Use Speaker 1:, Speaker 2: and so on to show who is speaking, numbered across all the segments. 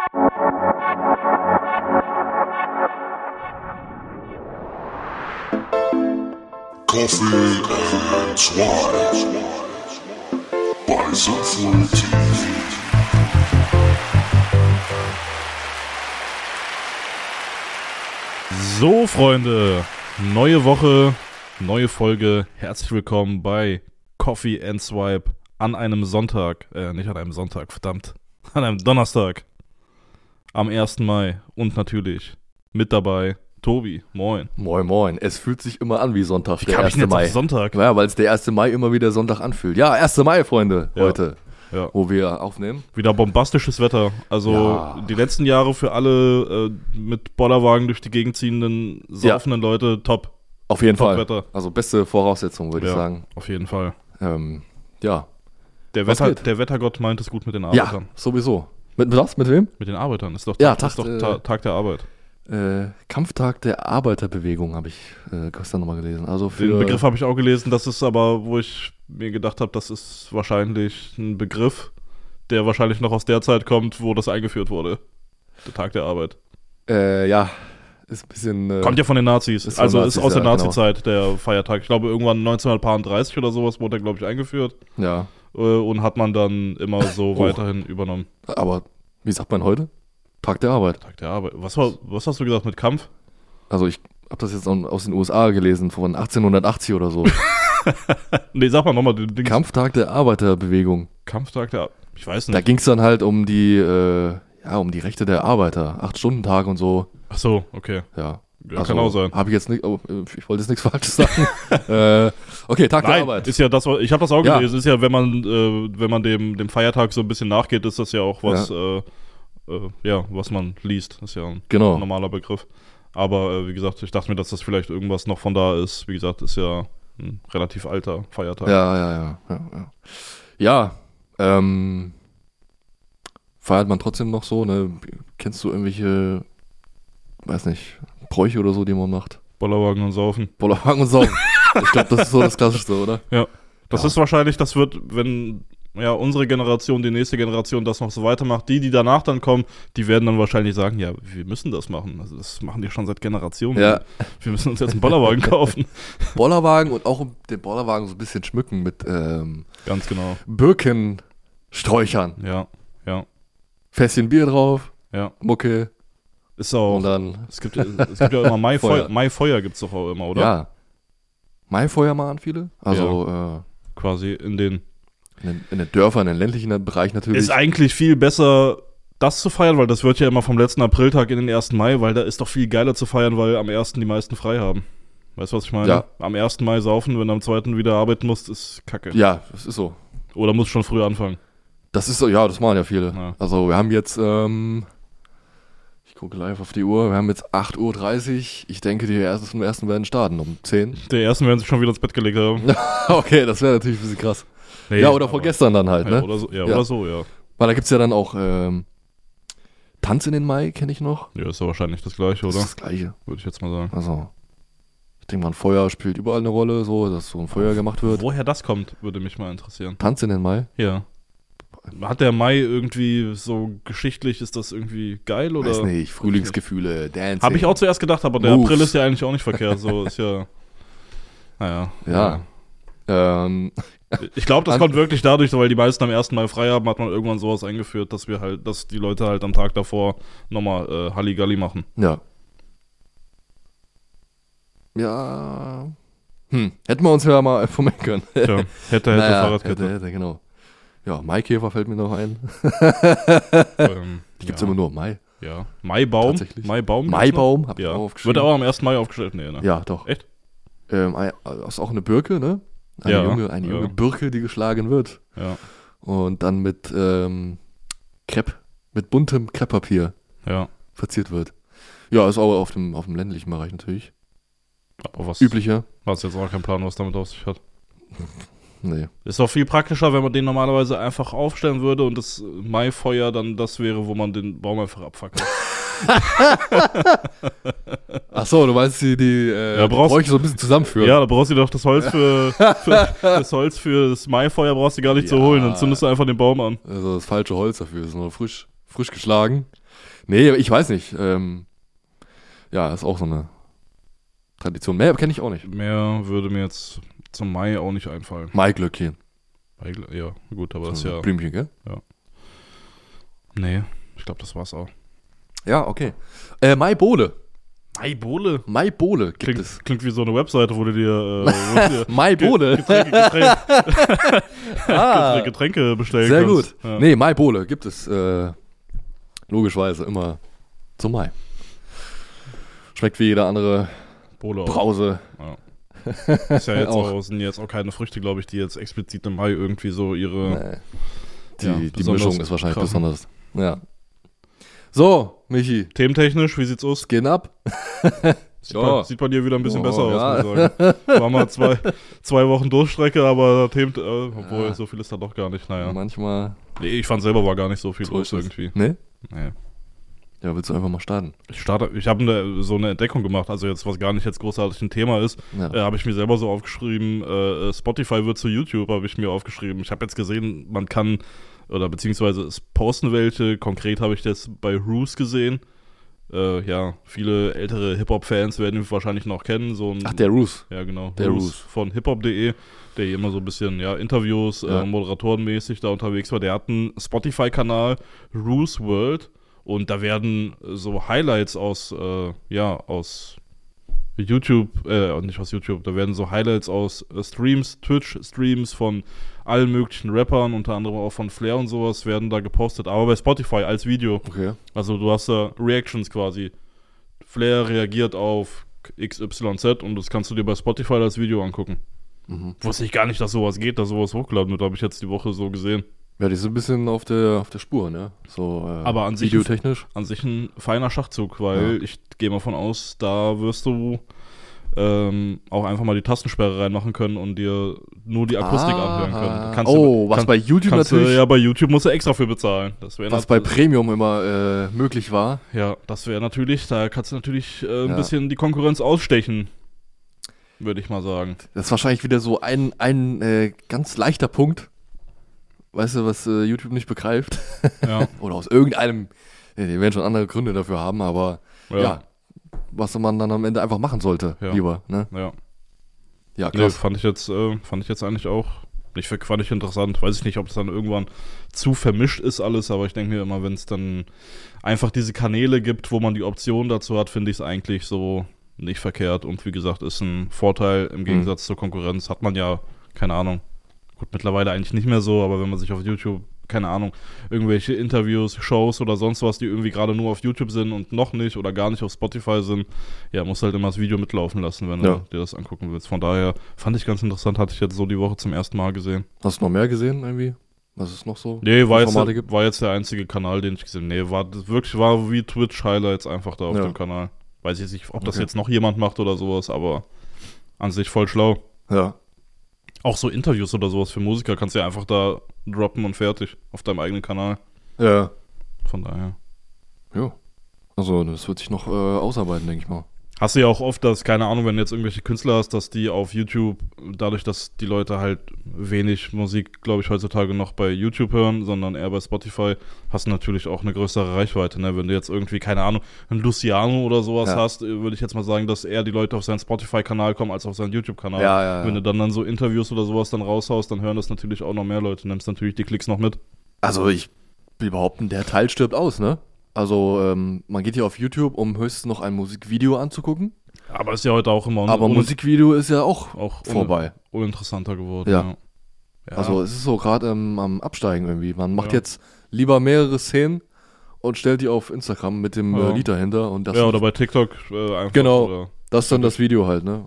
Speaker 1: Coffee and Swipe bei Soulful TV.
Speaker 2: So, Freunde, neue Woche, neue Folge. Herzlich willkommen bei Coffee and Swipe an einem Sonntag. Nicht an einem Sonntag, verdammt. An einem Donnerstag. Am 1. Mai. Und natürlich mit dabei Tobi. Moin.
Speaker 3: Moin, moin. Es fühlt sich immer an wie Sonntag,
Speaker 2: Wie
Speaker 3: der
Speaker 2: kam
Speaker 3: 1.
Speaker 2: ich denn jetzt
Speaker 3: Mai.
Speaker 2: auf Sonntag?
Speaker 3: Ja, weil es der 1. Mai immer wieder Sonntag anfühlt. Ja, 1. Mai, Freunde,
Speaker 2: Ja.
Speaker 3: heute,
Speaker 2: Ja.
Speaker 3: wo wir aufnehmen.
Speaker 2: Wieder bombastisches Wetter. Also
Speaker 3: Ja.
Speaker 2: die letzten Jahre für alle mit Bollerwagen durch die Gegend ziehenden, saufenden Leute, top.
Speaker 3: Auf jeden Fall.
Speaker 2: Top-Wetter.
Speaker 3: Also beste Voraussetzung, würde ich sagen.
Speaker 2: Auf jeden Fall.
Speaker 3: Ja.
Speaker 2: Der
Speaker 3: Was geht?
Speaker 2: Wettergott meint es gut mit den
Speaker 3: Ja,
Speaker 2: Arbeitern.
Speaker 3: sowieso. Mit was? Mit wem?
Speaker 2: Mit den Arbeitern. Ist doch,
Speaker 3: Ja,
Speaker 2: ist doch Tag der Arbeit.
Speaker 3: Kampftag der Arbeiterbewegung habe ich gestern nochmal gelesen. Also für
Speaker 2: Den Begriff habe ich auch gelesen, das ist aber, wo ich mir gedacht habe, das ist wahrscheinlich ein Begriff, der wahrscheinlich noch aus der Zeit kommt, wo das eingeführt wurde. Der Tag der Arbeit.
Speaker 3: ja, ist ein bisschen...
Speaker 2: Kommt ja von den Nazis.
Speaker 3: ist von
Speaker 2: Also
Speaker 3: Nazis,
Speaker 2: ist aus der
Speaker 3: ja,
Speaker 2: Nazi-Zeit der Feiertag. Ich glaube, irgendwann 1930 oder sowas wurde er, glaube ich, eingeführt.
Speaker 3: Ja,
Speaker 2: Und hat man dann immer so weiterhin übernommen.
Speaker 3: aber wie sagt man heute? Tag der Arbeit.
Speaker 2: Tag der Arbeit. Was hast du gesagt mit Kampf?
Speaker 3: Also ich habe das jetzt aus den USA gelesen, von 1880 oder so.
Speaker 2: Nee, sag mal nochmal den Ding.
Speaker 3: Kampftag der Arbeiterbewegung.
Speaker 2: Kampftag der Arbeit. Ich weiß
Speaker 3: Da
Speaker 2: nicht.
Speaker 3: ging es dann halt um die Rechte der Arbeiter. 8-Stunden-Tag und so.
Speaker 2: Ach so, okay.
Speaker 3: Ja.
Speaker 2: Ja, kann auch sein.
Speaker 3: Habe ich jetzt nicht, ich wollte jetzt nichts Falsches sagen. Okay, Tag der
Speaker 2: Nein,
Speaker 3: Arbeit.
Speaker 2: ist ja das, ich habe das auch
Speaker 3: Ja.
Speaker 2: gelesen, ist ja, wenn man dem Feiertag so ein bisschen nachgeht, ist das ja auch was, was man liest. Ist ja ein
Speaker 3: Genau.
Speaker 2: normaler Begriff. Aber wie gesagt, ich dachte mir, dass das vielleicht irgendwas noch von da ist. Wie gesagt, ist ja ein relativ alter Feiertag.
Speaker 3: Ja. Ja, feiert man trotzdem noch so, ne? Kennst du irgendwelche, weiß nicht, Bräuche oder so, die man macht?
Speaker 2: Bollerwagen und Saufen.
Speaker 3: Bollerwagen und Saugen. Ich glaube, das ist so das Klassischste, oder?
Speaker 2: Ja. Das
Speaker 3: Ja.
Speaker 2: ist wahrscheinlich, das wird, wenn unsere Generation, die nächste Generation das noch so weitermacht, die danach dann kommen, die werden dann wahrscheinlich sagen, ja, wir müssen das machen. Also das machen die schon seit Generationen.
Speaker 3: Ja.
Speaker 2: Wir müssen uns jetzt einen Bollerwagen kaufen.
Speaker 3: Bollerwagen und auch den Bollerwagen so ein bisschen schmücken mit
Speaker 2: Ganz genau.
Speaker 3: Birkensträuchern.
Speaker 2: Ja.
Speaker 3: Fässchen Bier drauf,
Speaker 2: Ja.
Speaker 3: Mucke
Speaker 2: Ist auch.
Speaker 3: und dann,
Speaker 2: Es gibt ja immer
Speaker 3: Feuer.
Speaker 2: Maifeuer gibt es doch auch immer, oder?
Speaker 3: ja. Maifeuer machen viele. Also
Speaker 2: Quasi in den.
Speaker 3: in den Dörfern, in den ländlichen Bereich natürlich.
Speaker 2: Ist eigentlich viel besser, das zu feiern, weil das wird ja immer vom letzten Apriltag in den 1. Mai, weil da ist doch viel geiler zu feiern, weil am 1. die meisten frei haben. Weißt du, was ich meine?
Speaker 3: Ja.
Speaker 2: Am 1. Mai saufen, wenn du am 2. wieder arbeiten musst, ist kacke.
Speaker 3: Ja, das ist so.
Speaker 2: Oder musst schon früh anfangen.
Speaker 3: Das ist so, ja, das machen ja viele.
Speaker 2: Ja.
Speaker 3: Also wir haben jetzt, ich gucke live auf die Uhr, wir haben jetzt 8:30 Uhr. Ich denke, die ersten werden starten um 10.
Speaker 2: Der ersten werden sich schon wieder ins Bett gelegt haben.
Speaker 3: Okay, das wäre natürlich ein bisschen krass.
Speaker 2: Nee,
Speaker 3: ja, oder
Speaker 2: aber-
Speaker 3: vorgestern dann halt,
Speaker 2: Ja,
Speaker 3: ne?
Speaker 2: oder so, ja.
Speaker 3: Ja. Weil da gibt es ja dann auch Tanz in den Mai, kenne ich noch.
Speaker 2: Ja, ist ja wahrscheinlich das Gleiche,
Speaker 3: Das
Speaker 2: oder?
Speaker 3: ist das Gleiche.
Speaker 2: Würde ich jetzt mal sagen.
Speaker 3: Also, ich denke mal, ein Feuer spielt überall eine Rolle, so, dass so ein Feuer gemacht wird.
Speaker 2: Woher das kommt, würde mich mal interessieren.
Speaker 3: Tanz in den Mai?
Speaker 2: Ja. Hat der Mai irgendwie so geschichtlich, ist das irgendwie geil oder?
Speaker 3: Weiß nicht, Frühlingsgefühle, Dancing.
Speaker 2: Habe ich auch zuerst gedacht, aber der
Speaker 3: Moves.
Speaker 2: April ist ja eigentlich auch nicht verkehrt. So ist ja. Naja.
Speaker 3: Ja.
Speaker 2: Ich glaube, das kommt wirklich dadurch, weil die meisten am 1. Mai frei haben, hat man irgendwann sowas eingeführt, dass die Leute halt am Tag davor nochmal Halligalli machen.
Speaker 3: Ja. Ja. Hätten wir uns ja mal informieren können.
Speaker 2: Tja, hätte
Speaker 3: Naja,
Speaker 2: Fahrradkette.
Speaker 3: hätte, genau. Ja, Maikäfer fällt mir noch ein. Die gibt's immer nur im Mai.
Speaker 2: Ja. Maibaum.
Speaker 3: Tatsächlich.
Speaker 2: Maibaum. gibt's
Speaker 3: Maibaum,
Speaker 2: noch?
Speaker 3: hab ich
Speaker 2: Ja.
Speaker 3: auch aufgeschrieben.
Speaker 2: Wird auch am 1. Mai aufgestellt? Nee, ne?
Speaker 3: Ja, doch.
Speaker 2: Echt?
Speaker 3: Ist auch eine Birke, ne? Eine
Speaker 2: Ja,
Speaker 3: junge
Speaker 2: ja.
Speaker 3: Birke, die geschlagen wird.
Speaker 2: Ja.
Speaker 3: Und dann mit Krepp, mit buntem Krepppapier
Speaker 2: Ja.
Speaker 3: verziert wird. Ja, ist auch auf dem ländlichen Bereich natürlich.
Speaker 2: Aber was
Speaker 3: Üblicher.
Speaker 2: Hast jetzt auch keinen Plan, was damit auf sich hat.
Speaker 3: Nee.
Speaker 2: Ist doch viel praktischer, wenn man den normalerweise einfach aufstellen würde und das Maifeuer dann das wäre, wo man den Baum einfach abfackelt.
Speaker 3: Achso, du meinst die Bräuche so ein bisschen zusammenführen.
Speaker 2: Ja, da brauchst du doch das Holz für das Maifeuer brauchst du gar nicht zu
Speaker 3: Ja.
Speaker 2: holen, dann zündest du einfach den Baum an.
Speaker 3: Also das falsche Holz dafür ist nur frisch geschlagen. Nee, ich weiß nicht. Ja, ist auch so eine Tradition. Mehr kenne ich auch nicht.
Speaker 2: Mehr würde mir jetzt zum Mai auch nicht einfallen.
Speaker 3: Maiglöckchen.
Speaker 2: Ja, gut, aber das ist
Speaker 3: So
Speaker 2: ja...
Speaker 3: Blümchen, gell?
Speaker 2: Nee, ich glaube, das war's auch.
Speaker 3: Ja, okay. Maibole.
Speaker 2: Maibole?
Speaker 3: Maibole gibt es.
Speaker 2: Klingt wie so eine Webseite, wo du dir
Speaker 3: Maibole.
Speaker 2: Getränke bestellen
Speaker 3: Sehr
Speaker 2: kannst.
Speaker 3: gut.
Speaker 2: Ja.
Speaker 3: Nee, Maibole gibt es logischerweise immer zum Mai. Schmeckt wie jede andere
Speaker 2: Bole auch.
Speaker 3: Brause.
Speaker 2: Ja. Ist ja jetzt
Speaker 3: Auch.
Speaker 2: auch, sind jetzt auch keine Früchte, glaube ich, die jetzt explizit im Mai irgendwie so ihre...
Speaker 3: Nee. Die
Speaker 2: besonders
Speaker 3: Mischung ist wahrscheinlich
Speaker 2: krachen.
Speaker 3: besonders. Ja. So, Michi,
Speaker 2: Thementechnisch, wie sieht's aus?
Speaker 3: gehen ab.
Speaker 2: Sieht bei dir wieder ein bisschen
Speaker 3: Ja,
Speaker 2: besser
Speaker 3: ja.
Speaker 2: aus, muss ich sagen. War mal zwei Wochen Durchstrecke, aber Themen, obwohl so viel ist da doch gar nicht, naja.
Speaker 3: Manchmal.
Speaker 2: Nee, ich fand selber war gar nicht so viel
Speaker 3: So
Speaker 2: los
Speaker 3: ist es.
Speaker 2: irgendwie.
Speaker 3: Nee?
Speaker 2: Nee.
Speaker 3: Ja, willst du einfach mal starten?
Speaker 2: Ich habe so eine Entdeckung gemacht, also jetzt, was gar nicht jetzt großartig ein Thema ist,
Speaker 3: Ja.
Speaker 2: habe ich mir selber so aufgeschrieben, Spotify wird zu YouTube, habe ich mir aufgeschrieben. Ich habe jetzt gesehen, man kann, oder beziehungsweise es posten welche, konkret habe ich das bei Roos gesehen. Ja, viele ältere Hip-Hop-Fans werden ihn wahrscheinlich noch kennen. So ein,
Speaker 3: Ach, der Roos.
Speaker 2: ja, genau.
Speaker 3: der Roos.
Speaker 2: von hiphop.de, der hier immer so ein bisschen Interviews,
Speaker 3: Ja.
Speaker 2: moderatorenmäßig da unterwegs war. Der hat einen Spotify-Kanal, Roos World, und da werden so Highlights aus YouTube, nicht aus YouTube, da werden so Highlights aus Streams, Twitch-Streams von allen möglichen Rappern, unter anderem auch von Flair und sowas, werden da gepostet, aber bei Spotify als Video.
Speaker 3: Okay.
Speaker 2: Also du hast da Reactions quasi. Flair reagiert auf XYZ und das kannst du dir bei Spotify als Video angucken.
Speaker 3: Mhm.
Speaker 2: Wusste ich gar nicht, dass sowas geht, dass sowas hochgeladen wird, habe ich jetzt die Woche so gesehen.
Speaker 3: Ja, die sind ein bisschen auf der Spur, ne? So,
Speaker 2: Aber an sich-
Speaker 3: videotechnisch.
Speaker 2: An sich ein feiner Schachzug, weil ich gehe mal von aus, da wirst du auch einfach mal die Tastensperre reinmachen können und dir nur die Akustik anhören können.
Speaker 3: Was bei YouTube natürlich,
Speaker 2: Ja, bei YouTube musst du extra für bezahlen. Das wäre
Speaker 3: was bei Premium immer möglich war.
Speaker 2: Ja, das wäre natürlich, da kannst du natürlich ein
Speaker 3: Ja.
Speaker 2: bisschen die Konkurrenz ausstechen, würde ich mal sagen.
Speaker 3: Das ist wahrscheinlich wieder so ein ganz leichter Punkt. Weißt du, was YouTube nicht begreift?
Speaker 2: Ja,
Speaker 3: Oder aus irgendeinem, die werden schon andere Gründe dafür haben, aber ja, was man dann am Ende einfach machen sollte,
Speaker 2: Ja.
Speaker 3: lieber, ne?
Speaker 2: ja.
Speaker 3: Ja,
Speaker 2: Nee,
Speaker 3: krass.
Speaker 2: fand ich jetzt eigentlich auch, fand ich interessant. Weiß ich nicht, ob es dann irgendwann zu vermischt ist alles, aber ich denke mir immer, wenn es dann einfach diese Kanäle gibt, wo man die Option dazu hat, finde ich es eigentlich so nicht verkehrt. Und wie gesagt, ist ein Vorteil im Gegensatz zur Konkurrenz. Hat man ja, keine Ahnung, gut, mittlerweile eigentlich nicht mehr so, aber wenn man sich auf YouTube, keine Ahnung, irgendwelche Interviews, Shows oder sonst was, die irgendwie gerade nur auf YouTube sind und noch nicht oder gar nicht auf Spotify sind, ja, musst halt immer das Video mitlaufen lassen, wenn du dir das angucken willst. Von daher fand ich ganz interessant, hatte ich jetzt so die Woche zum ersten Mal gesehen.
Speaker 3: Hast du noch mehr gesehen irgendwie? Was ist noch so?
Speaker 2: Nee, war
Speaker 3: Formate gibt?
Speaker 2: jetzt der einzige Kanal, den ich gesehen habe. Nee, war wie Twitch-Highlights einfach da auf
Speaker 3: Ja.
Speaker 2: dem Kanal. Weiß ich nicht, ob das
Speaker 3: Okay.
Speaker 2: jetzt noch jemand macht oder sowas, aber an sich voll schlau.
Speaker 3: Ja.
Speaker 2: Auch so Interviews oder sowas für Musiker kannst du ja einfach da droppen und fertig auf deinem eigenen Kanal.
Speaker 3: Ja.
Speaker 2: Von daher.
Speaker 3: Jo. Also, das wird sich noch ausarbeiten, denke ich mal.
Speaker 2: Hast du ja auch oft, dass, keine Ahnung, wenn du jetzt irgendwelche Künstler hast, dass die auf YouTube, dadurch, dass die Leute halt wenig Musik, glaube ich, heutzutage noch bei YouTube hören, sondern eher bei Spotify, hast du natürlich auch eine größere Reichweite, ne? Wenn du jetzt irgendwie, keine Ahnung, einen Luciano oder sowas
Speaker 3: Ja.
Speaker 2: hast, würde ich jetzt mal sagen, dass eher die Leute auf seinen Spotify-Kanal kommen, als auf seinen YouTube-Kanal.
Speaker 3: Ja.
Speaker 2: Wenn du dann so Interviews oder sowas dann raushaust, dann hören das natürlich auch noch mehr Leute, nimmst natürlich die Klicks noch mit.
Speaker 3: Also, ich will behaupten, der Teil stirbt aus, ne? Also, man geht hier auf YouTube, um höchstens noch ein Musikvideo anzugucken.
Speaker 2: Aber ist ja heute auch immer
Speaker 3: Aber Musikvideo ist ja auch vorbei.
Speaker 2: Uninteressanter geworden.
Speaker 3: Ja.
Speaker 2: Ja.
Speaker 3: Also, es ist so gerade am Absteigen irgendwie. Man macht
Speaker 2: Ja.
Speaker 3: jetzt lieber mehrere Szenen und stellt die auf Instagram mit dem
Speaker 2: Ja.
Speaker 3: Lied dahinter. Und das,
Speaker 2: ja, oder bei TikTok einfach.
Speaker 3: Genau.
Speaker 2: Oder,
Speaker 3: das ist dann das Video halt, ne?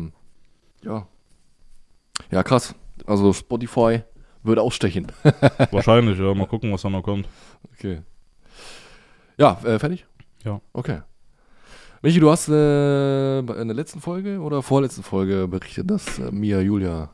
Speaker 3: Ja. Ja, krass. Also, Spotify würde ausstechen.
Speaker 2: wahrscheinlich, ja. Mal gucken, was da noch kommt.
Speaker 3: Okay. Ja, fertig?
Speaker 2: Ja.
Speaker 3: Okay. Michi, du hast in der letzten Folge oder vorletzten Folge berichtet, dass Mia Julia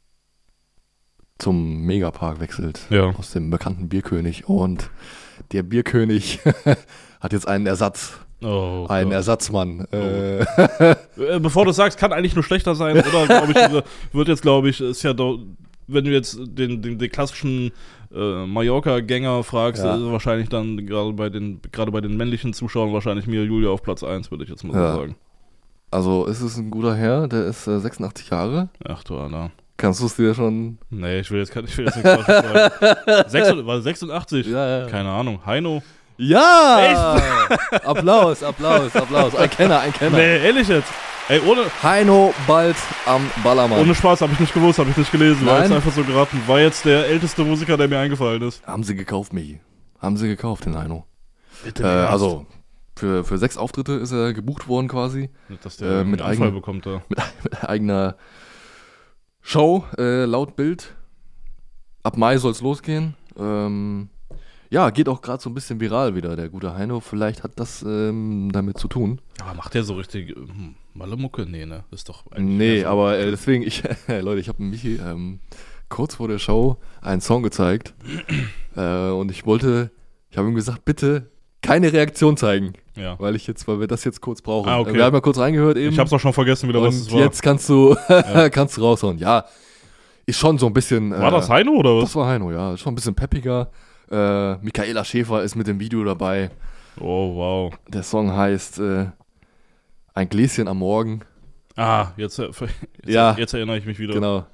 Speaker 3: zum Megapark wechselt.
Speaker 2: Ja.
Speaker 3: Aus dem bekannten Bierkönig. Und der Bierkönig hat jetzt einen Ersatz.
Speaker 2: Oh,
Speaker 3: Einen
Speaker 2: Gott.
Speaker 3: Ersatzmann.
Speaker 2: Bevor du sagst, kann eigentlich nur schlechter sein, oder? Glaube ich, wird jetzt, glaube ich, ist ja wenn du jetzt den klassischen Mallorca-Gänger fragst, ist wahrscheinlich dann gerade bei den männlichen Zuschauern wahrscheinlich Mia Julia auf Platz 1, würde ich jetzt mal so sagen.
Speaker 3: Also ist es ein guter Herr, der ist 86 Jahre.
Speaker 2: Ach du Anna.
Speaker 3: Kannst du es dir schon...
Speaker 2: Nee, ich will jetzt nichts falsch sagen. War 86?
Speaker 3: Ja.
Speaker 2: Keine Ahnung. Heino?
Speaker 3: Ja! Applaus. Ein Kenner.
Speaker 2: Nee, ehrlich jetzt. Ey,
Speaker 3: Heino bald am Ballermann.
Speaker 2: Ohne Spaß, habe ich nicht gewusst, habe ich nicht gelesen. War
Speaker 3: Nein?
Speaker 2: jetzt einfach so geraten. War jetzt der älteste Musiker, der mir eingefallen ist.
Speaker 3: Haben sie gekauft, Michi. Haben sie gekauft, den Heino.
Speaker 2: Bitte
Speaker 3: Also, für 6 Auftritte ist er gebucht worden quasi.
Speaker 2: Nicht, dass der mit Anfall bekommt da.
Speaker 3: Mit eigener Show, laut Bild. Ab Mai soll es losgehen. Geht auch gerade so ein bisschen viral wieder, der gute Heino. Vielleicht hat das damit zu tun.
Speaker 2: Aber macht der so richtig Malle-Mucke? Nee, ne? Ist doch
Speaker 3: Nee, aber deswegen, Leute, ich habe Michi kurz vor der Show einen Song gezeigt. Und ich habe ihm gesagt, bitte keine Reaktion zeigen.
Speaker 2: Ja.
Speaker 3: Weil wir das jetzt kurz brauchen.
Speaker 2: Okay.
Speaker 3: Wir haben ja kurz reingehört eben.
Speaker 2: Ich hab's auch schon vergessen wieder, was es war.
Speaker 3: Und jetzt kannst du raushauen. Ja, ist schon so ein bisschen...
Speaker 2: War das Heino oder was?
Speaker 3: Das war Heino, ja. Ist schon ein bisschen peppiger. Michaela Schäfer ist mit dem Video dabei.
Speaker 2: Oh, wow.
Speaker 3: Der Song heißt Ein Gläschen am Morgen.
Speaker 2: Jetzt
Speaker 3: Ja.
Speaker 2: Jetzt erinnere ich mich wieder.
Speaker 3: Genau.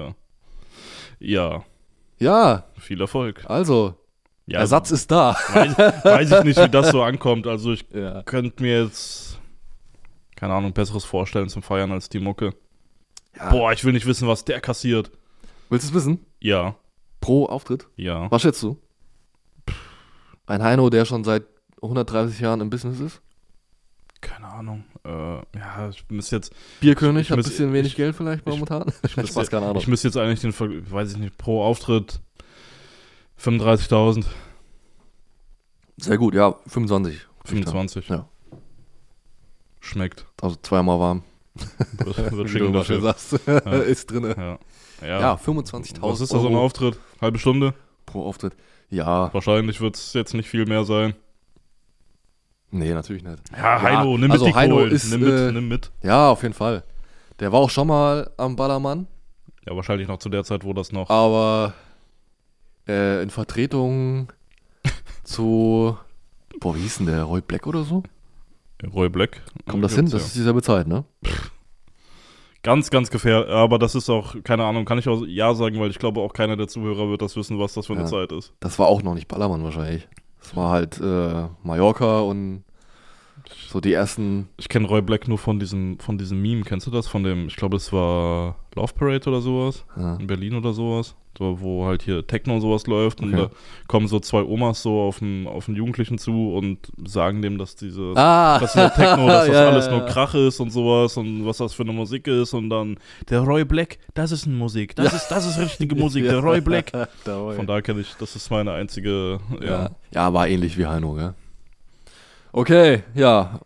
Speaker 2: Ja. Viel Erfolg.
Speaker 3: Also,
Speaker 2: Ja,
Speaker 3: Ersatz ist da.
Speaker 2: Weiß ich nicht, wie das so ankommt. Also ich
Speaker 3: Ja.
Speaker 2: könnte mir jetzt, keine Ahnung, Besseres vorstellen zum Feiern als die Mucke.
Speaker 3: Ja.
Speaker 2: Boah, ich will nicht wissen, was der kassiert.
Speaker 3: Willst du es wissen?
Speaker 2: Ja.
Speaker 3: Pro Auftritt?
Speaker 2: Ja.
Speaker 3: Was schätzt du? Ein Heino, der schon seit 130 Jahren im Business ist?
Speaker 2: Keine Ahnung. Ich müsste jetzt...
Speaker 3: Bierkönig, hat ein
Speaker 2: müsste-
Speaker 3: bisschen wenig Geld vielleicht momentan? Spaß, keine Ahnung.
Speaker 2: Ich müsste jetzt eigentlich weiß ich nicht, pro Auftritt 35.000.
Speaker 3: Sehr gut, ja, 25.
Speaker 2: 25.
Speaker 3: Ja.
Speaker 2: Schmeckt.
Speaker 3: Also zweimal warm.
Speaker 2: Wird
Speaker 3: Wie
Speaker 2: schicken
Speaker 3: du schon
Speaker 2: dafür.
Speaker 3: sagst. Ist drinne.
Speaker 2: Ja.
Speaker 3: Ja, 25.000
Speaker 2: Was ist da so ein
Speaker 3: Euro
Speaker 2: Auftritt? Halbe Stunde?
Speaker 3: pro Auftritt. Ja,
Speaker 2: Wahrscheinlich wird es jetzt nicht viel mehr sein.
Speaker 3: nee, natürlich nicht.
Speaker 2: Ja, Heino, nimm
Speaker 3: also
Speaker 2: mit die
Speaker 3: Heino
Speaker 2: Kohlen.
Speaker 3: ist,
Speaker 2: Nimm mit.
Speaker 3: Ja, auf jeden Fall. Der war auch schon mal am Ballermann,
Speaker 2: Ja, wahrscheinlich noch zu der Zeit, wo das noch...
Speaker 3: aber in Vertretung zu, wie hieß denn der, Roy Black oder so?
Speaker 2: Roy Black.
Speaker 3: Kommt das hin? Das
Speaker 2: Ja.
Speaker 3: ist dieselbe Zeit, ne?
Speaker 2: Ganz, ganz gefährlich. Aber das ist auch, keine Ahnung, kann ich auch ja sagen, weil ich glaube, auch keiner der Zuhörer wird das wissen, was das für eine
Speaker 3: Ja.
Speaker 2: Zeit ist.
Speaker 3: Das war auch noch nicht Ballermann wahrscheinlich. Das war halt Mallorca und so die ersten.
Speaker 2: Ich kenne Roy Black nur von diesem Meme. Kennst du das? Von dem, ich glaube, es war Love Parade oder sowas.
Speaker 3: Ja.
Speaker 2: In Berlin oder sowas. So, wo halt hier Techno und sowas läuft. Und
Speaker 3: Okay.
Speaker 2: da kommen so zwei Omas so auf einen Jugendlichen zu und sagen dem, dass dass dieser Techno, dass das
Speaker 3: Ja,
Speaker 2: alles
Speaker 3: ja,
Speaker 2: nur
Speaker 3: ja.
Speaker 2: Krach ist und sowas und was das für eine Musik ist. Und dann, der Roy Black, das ist eine Musik. Das ist richtige Musik, der Roy Black.
Speaker 3: Der Roy.
Speaker 2: Von da kenne ich, das ist meine einzige,
Speaker 3: Ja, war ähnlich wie Heino, gell? Okay, ja.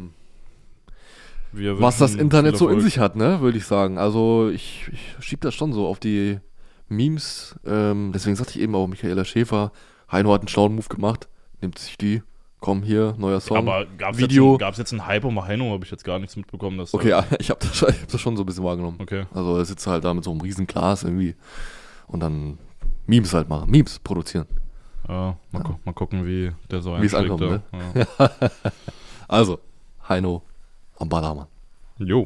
Speaker 2: Wir
Speaker 3: Was das
Speaker 2: wünschen
Speaker 3: Internet
Speaker 2: viel
Speaker 3: so in
Speaker 2: Erfolg.
Speaker 3: sich hat, ne, würde ich sagen. Also ich schieb das schon so auf die Memes. Deswegen sagte ich eben auch Michaela Schäfer. Heino hat einen schlauen Move gemacht. Nimmt sich die. Komm hier, neuer Song.
Speaker 2: Aber gab
Speaker 3: Video.
Speaker 2: es jetzt einen Hype um Heino? Habe ich jetzt gar nichts mitbekommen. Dass
Speaker 3: Okay, ja, ich hab das schon so ein bisschen wahrgenommen.
Speaker 2: Okay.
Speaker 3: Also er sitzt halt da mit so einem riesen Glas irgendwie und dann Memes halt machen. Memes produzieren.
Speaker 2: Ja, mal gucken, wie der so
Speaker 3: Wie es
Speaker 2: einschlägt.
Speaker 3: ankommt,
Speaker 2: Ja.
Speaker 3: Also, Heino am Ballermann.
Speaker 2: Jo.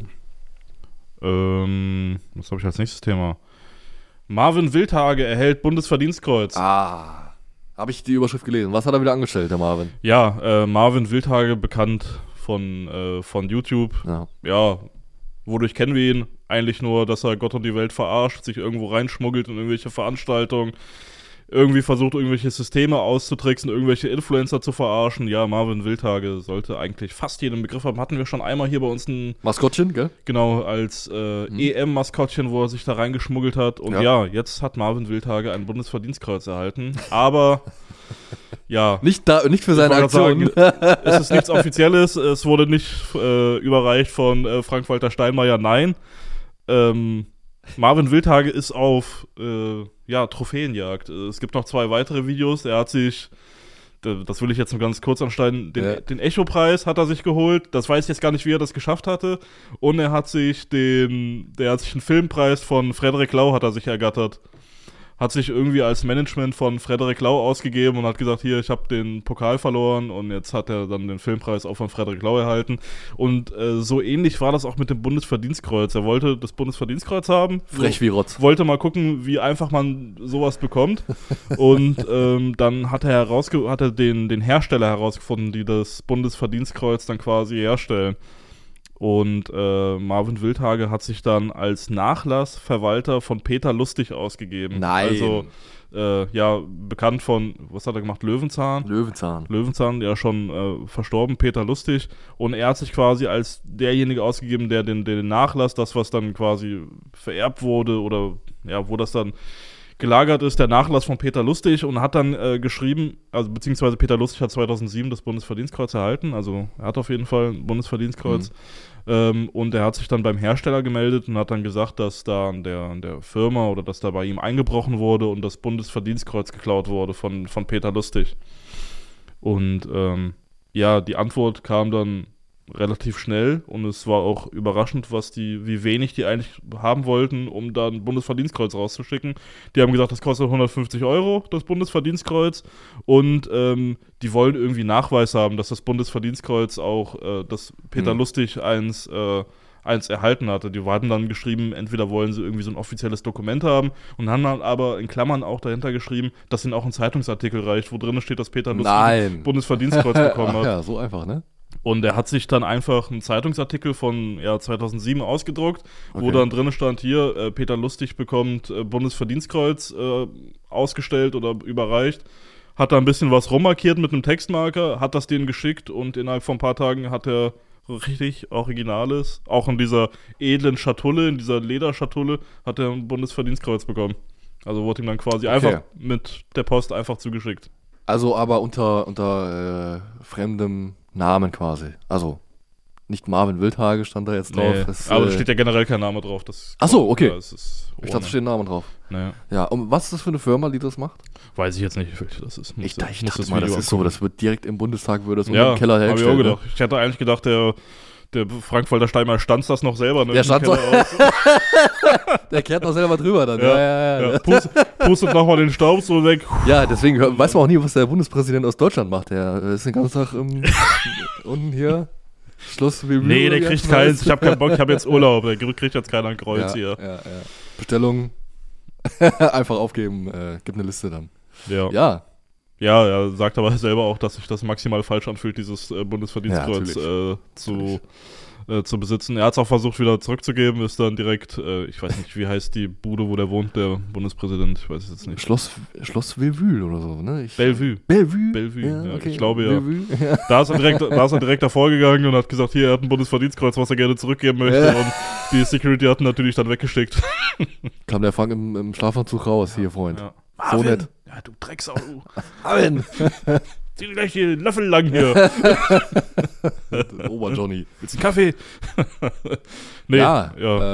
Speaker 2: Was habe ich als nächstes Thema? Marvin Wildhage erhält Bundesverdienstkreuz.
Speaker 3: Habe ich die Überschrift gelesen. Was hat er wieder angestellt, der Marvin?
Speaker 2: Ja, Marvin Wildhage, bekannt von YouTube.
Speaker 3: Ja.
Speaker 2: Ja, wodurch kennen wir ihn? Eigentlich nur, dass er Gott und die Welt verarscht, sich irgendwo reinschmuggelt in irgendwelche Veranstaltungen, irgendwie versucht, irgendwelche Systeme auszutricksen, irgendwelche Influencer zu verarschen. Ja, Marvin Wildhage sollte eigentlich fast jeden Begriff haben. Hatten wir schon einmal hier bei uns
Speaker 3: Maskottchen, gell?
Speaker 2: genau, als EM-Maskottchen, wo er sich da reingeschmuggelt hat. Und ja, jetzt hat Marvin Wildhage ein Bundesverdienstkreuz erhalten. Aber, ja,
Speaker 3: Nicht für seine
Speaker 2: ich
Speaker 3: Aktionen.
Speaker 2: wollte sagen, es ist nichts Offizielles. Es wurde nicht überreicht von Frank-Walter Steinmeier. Nein. Marvin Wildhage ist auf Trophäenjagd. Es gibt noch 2 weitere Videos. Er hat sich, das will ich jetzt nur ganz kurz anschneiden, den Echo-Preis hat er sich geholt. Das weiß ich jetzt gar nicht, wie er das geschafft hatte. Und er hat sich einen Filmpreis von Frederik Lau hat er sich ergattert. hat sich irgendwie als Management von Frederik Lau ausgegeben und hat gesagt, hier, ich habe den Pokal verloren und jetzt hat er dann den Filmpreis auch von Frederik Lau erhalten. Und so ähnlich war das auch mit dem Bundesverdienstkreuz. Er wollte das Bundesverdienstkreuz haben.
Speaker 3: Frech wie Rotz.
Speaker 2: Wollte mal gucken, wie einfach man sowas bekommt. Und dann hat er den Hersteller herausgefunden, die das Bundesverdienstkreuz dann quasi herstellen. Und Marvin Wildhage hat sich dann als Nachlassverwalter von Peter Lustig ausgegeben.
Speaker 3: Nein.
Speaker 2: Also, bekannt von, was hat er gemacht? Löwenzahn, ja schon verstorben, Peter Lustig. Und er hat sich quasi als derjenige ausgegeben, der den Nachlass, das, was dann quasi vererbt wurde oder ja, wo das dann gelagert ist, der Nachlass von Peter Lustig, und hat dann geschrieben, also beziehungsweise Peter Lustig hat 2007 das Bundesverdienstkreuz erhalten, also er hat auf jeden Fall ein Bundesverdienstkreuz. Und er hat sich dann beim Hersteller gemeldet und hat dann gesagt, dass da an der Firma oder dass da bei ihm eingebrochen wurde und das Bundesverdienstkreuz geklaut wurde von Peter Lustig. Und die Antwort kam dann relativ schnell und es war auch überraschend, wie wenig die eigentlich haben wollten, um da ein Bundesverdienstkreuz rauszuschicken. Die haben gesagt, das kostet 150 €, das Bundesverdienstkreuz, und die wollen irgendwie Nachweis haben, dass das Bundesverdienstkreuz auch, dass Peter Lustig eins erhalten hatte. Die hatten dann geschrieben, entweder wollen sie irgendwie so ein offizielles Dokument haben und haben dann aber in Klammern auch dahinter geschrieben, dass ihnen auch ein Zeitungsartikel reicht, wo drin steht, dass Peter Lustig ein Bundesverdienstkreuz bekommen hat.
Speaker 3: Ja, so einfach, ne?
Speaker 2: Und er hat sich dann einfach einen Zeitungsartikel von 2007 ausgedruckt, wo dann drin stand, hier, Peter Lustig bekommt Bundesverdienstkreuz ausgestellt oder überreicht, hat da ein bisschen was rummarkiert mit einem Textmarker, hat das denen geschickt und innerhalb von ein paar Tagen hat er richtig Originales, auch in dieser edlen Schatulle, in dieser Lederschatulle, hat er ein Bundesverdienstkreuz bekommen. Also wurde ihm dann quasi einfach mit der Post einfach zugeschickt.
Speaker 3: Also aber unter fremdem Namen quasi. Also nicht Marvin Wildhage stand da jetzt drauf.
Speaker 2: Nee,
Speaker 3: das,
Speaker 2: aber da steht ja generell kein Name drauf.
Speaker 3: Ach so, okay.
Speaker 2: Ja,
Speaker 3: Ich dachte, da steht ein Name drauf.
Speaker 2: Naja.
Speaker 3: Ja, und was ist das für eine Firma, die das macht?
Speaker 2: Weiß ich jetzt nicht, welche das ist.
Speaker 3: Ich dachte mal, das ist so, das wird direkt im Bundestag, würde das im Keller
Speaker 2: hergestellt.
Speaker 3: hergestellt.
Speaker 2: Hab ich auch gedacht. Ich hätte eigentlich gedacht, der Frank-Walter Steinmeier stanzt das noch selber. Ne,
Speaker 3: der stanzt Der kehrt noch selber drüber dann. Ja.
Speaker 2: Pustet nochmal den Staub so weg.
Speaker 3: Ja, deswegen weiß man auch nie, was der Bundespräsident aus Deutschland macht. Der ist den ganzen Tag unten hier. Schluss wie
Speaker 2: Nee, der kriegt keins. Ich habe keinen Bock, ich habe jetzt Urlaub. Der kriegt jetzt keiner ein Kreuz hier.
Speaker 3: Ja. Bestellung einfach aufgeben, gibt eine Liste dann.
Speaker 2: Ja. Ja, er sagt aber selber auch, dass sich das maximal falsch anfühlt, dieses Bundesverdienstkreuz zu besitzen. Er hat es auch versucht, wieder zurückzugeben, ist dann direkt, ich weiß nicht, wie heißt die Bude, wo der wohnt, der Bundespräsident, ich weiß es jetzt nicht.
Speaker 3: Schloss Bellevue oder so, ne?
Speaker 2: Bellevue,
Speaker 3: ja, okay.
Speaker 2: Ich glaube ja.
Speaker 3: Bellevue.
Speaker 2: Da ist er direkt davor gegangen und hat gesagt, hier, er hat ein Bundesverdienstkreuz, was er gerne zurückgeben möchte, und die Security hat ihn natürlich dann weggeschickt.
Speaker 3: Kam der Frank im Schlafanzug raus, hier, Freund.
Speaker 2: Ja.
Speaker 3: So nett.
Speaker 2: Ja, du Drecksau, du.
Speaker 3: Marvin!
Speaker 2: Zieh dir gleich den Löffel lang hier.
Speaker 3: Ober-Johnny.
Speaker 2: Willst du einen Kaffee? Nee,
Speaker 3: das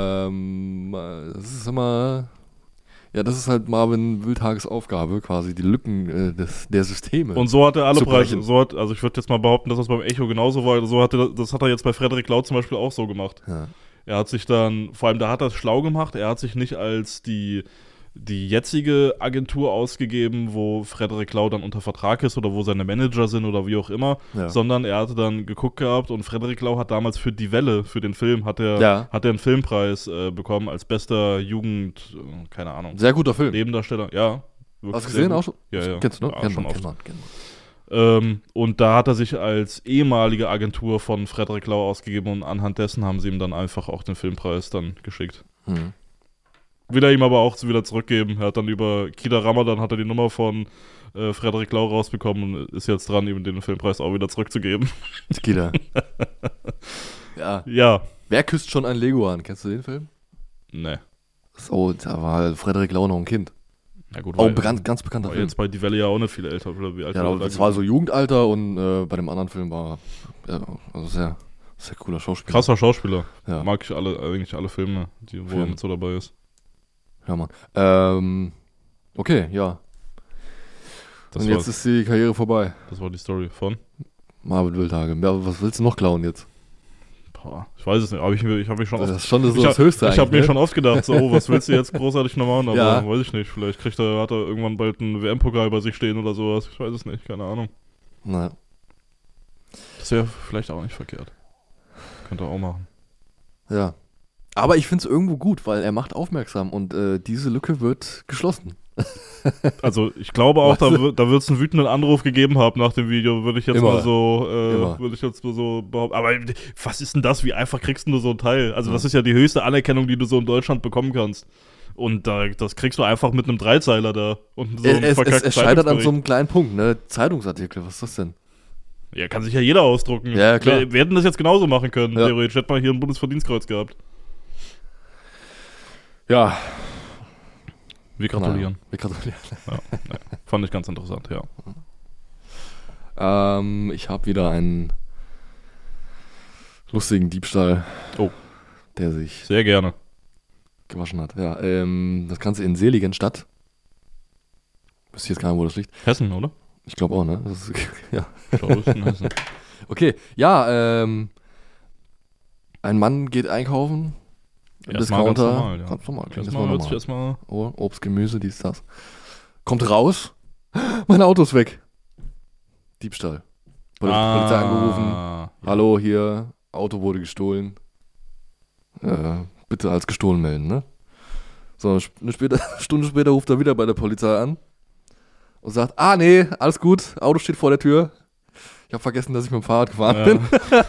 Speaker 3: ist immer... Ja, das ist halt Marvin Wildhages Aufgabe, quasi die Lücken der Systeme.
Speaker 2: Und so hat er alle Preise.
Speaker 3: brechen.
Speaker 2: Also ich würde jetzt mal behaupten, dass das beim Echo genauso war. Das hat er jetzt bei Frederik Lau zum Beispiel auch so gemacht.
Speaker 3: Ja.
Speaker 2: Er hat sich dann, vor allem da hat er es schlau gemacht, er hat sich nicht als die jetzige Agentur ausgegeben, wo Frederik Lau dann unter Vertrag ist oder wo seine Manager sind oder wie auch immer, sondern er hatte dann geguckt gehabt und Frederik Lau hat damals für Die Welle, für den Film, hat er einen Filmpreis bekommen als bester keine Ahnung.
Speaker 3: Sehr guter Film.
Speaker 2: Nebendarsteller, ja.
Speaker 3: Hast du gesehen auch schon?
Speaker 2: Ja.
Speaker 3: Kennst du, ne?
Speaker 2: Ja, schon
Speaker 3: kennt
Speaker 2: oft.
Speaker 3: man.
Speaker 2: Und da hat er sich als ehemalige Agentur von Frederik Lau ausgegeben und anhand dessen haben sie ihm dann einfach auch den Filmpreis dann geschickt. Will er ihm aber auch wieder zurückgeben. Er hat dann über Kida Ramadan hat er die Nummer von Frederik Lau rausbekommen und ist jetzt dran, ihm den Filmpreis auch wieder zurückzugeben.
Speaker 3: Kida.
Speaker 2: Ja.
Speaker 3: Wer küsst schon ein Leguan? Kennst du den Film?
Speaker 2: Nee.
Speaker 3: So, da war Frederik Lau noch ein Kind.
Speaker 2: Ja gut,
Speaker 3: auch ganz bekannter Film.
Speaker 2: Jetzt bei Die Welle ja auch nicht viel älter. Oder wie alt
Speaker 3: das war so Jugendalter und bei dem anderen Film war also sehr, sehr cooler Schauspieler.
Speaker 2: Krasser Schauspieler.
Speaker 3: Ja.
Speaker 2: Mag ich eigentlich alle Filme, wo er mit so dabei ist.
Speaker 3: Ja, Mann. Okay, ja. Und jetzt ist die Karriere vorbei.
Speaker 2: Das war die Story von
Speaker 3: Marvin Wildhage. Ja, was willst du noch klauen jetzt?
Speaker 2: Ich weiß es nicht, aber ich habe mich schon
Speaker 3: Das
Speaker 2: oft,
Speaker 3: ist schon so das Höchste
Speaker 2: ich habe mir
Speaker 3: eigentlich,
Speaker 2: schon oft gedacht, so, was willst du jetzt großartig noch machen, aber
Speaker 3: Ja.
Speaker 2: weiß ich nicht, vielleicht hat er irgendwann bald einen WM-Pokal bei sich stehen oder sowas, ich weiß es nicht, keine Ahnung.
Speaker 3: Na,
Speaker 2: Das wäre vielleicht auch nicht verkehrt. Könnte er auch machen.
Speaker 3: ja. Aber ich finde es irgendwo gut, weil er macht aufmerksam und diese Lücke wird geschlossen.
Speaker 2: Also ich glaube auch,
Speaker 3: Weißt du?
Speaker 2: da wird es einen wütenden Anruf gegeben haben nach dem Video, würde ich jetzt
Speaker 3: Immer.
Speaker 2: mal so,
Speaker 3: Immer.
Speaker 2: würde ich jetzt mal so behaupten. Aber was ist denn das? Wie einfach kriegst du so ein Teil? Also das ist ja die höchste Anerkennung, die du so in Deutschland bekommen kannst. Und das kriegst du einfach mit einem Dreizeiler da. Und so einem
Speaker 3: Es
Speaker 2: verkackten
Speaker 3: scheitert an so
Speaker 2: Zeitungsbericht.
Speaker 3: einem kleinen Punkt, ne? Zeitungsartikel, was ist das denn?
Speaker 2: Ja, kann sich ja jeder ausdrucken.
Speaker 3: Ja, klar.
Speaker 2: Wir hätten das jetzt genauso machen können.
Speaker 3: Ja.
Speaker 2: Theoretisch hätten wir hier ein Bundesverdienstkreuz gehabt.
Speaker 3: Ja.
Speaker 2: Wir gratulieren.
Speaker 3: Wir gratulieren.
Speaker 2: Ja. Fand ich ganz interessant, ja.
Speaker 3: Ich habe wieder einen lustigen Diebstahl,
Speaker 2: Oh.
Speaker 3: der sich
Speaker 2: Sehr gerne.
Speaker 3: gewaschen hat. Ja, das Ganze in Seligenstadt. Wüsste ich jetzt gar nicht, wo das liegt.
Speaker 2: Hessen, oder?
Speaker 3: Ich glaube auch, ne? Das ist, ja.
Speaker 2: Ich glaube, es ist in Hessen.
Speaker 3: Okay, ja, ein Mann geht einkaufen. Im
Speaker 2: Erstmal ganz
Speaker 3: Discounter.
Speaker 2: normal, ja.
Speaker 3: Ganz normal. klingt
Speaker 2: Erstmal hört sich
Speaker 3: normal.
Speaker 2: erstmal.
Speaker 3: Oh, Obst, Gemüse, dies, das. Kommt raus. Mein Auto ist weg. Diebstahl. Polizei angerufen.
Speaker 2: Ja.
Speaker 3: Hallo, hier, Auto wurde gestohlen. Bitte als gestohlen melden, ne? So, eine Stunde später ruft er wieder bei der Polizei an und sagt, nee, alles gut, Auto steht vor der Tür. Ich habe vergessen, dass ich mit dem Fahrrad gefahren bin.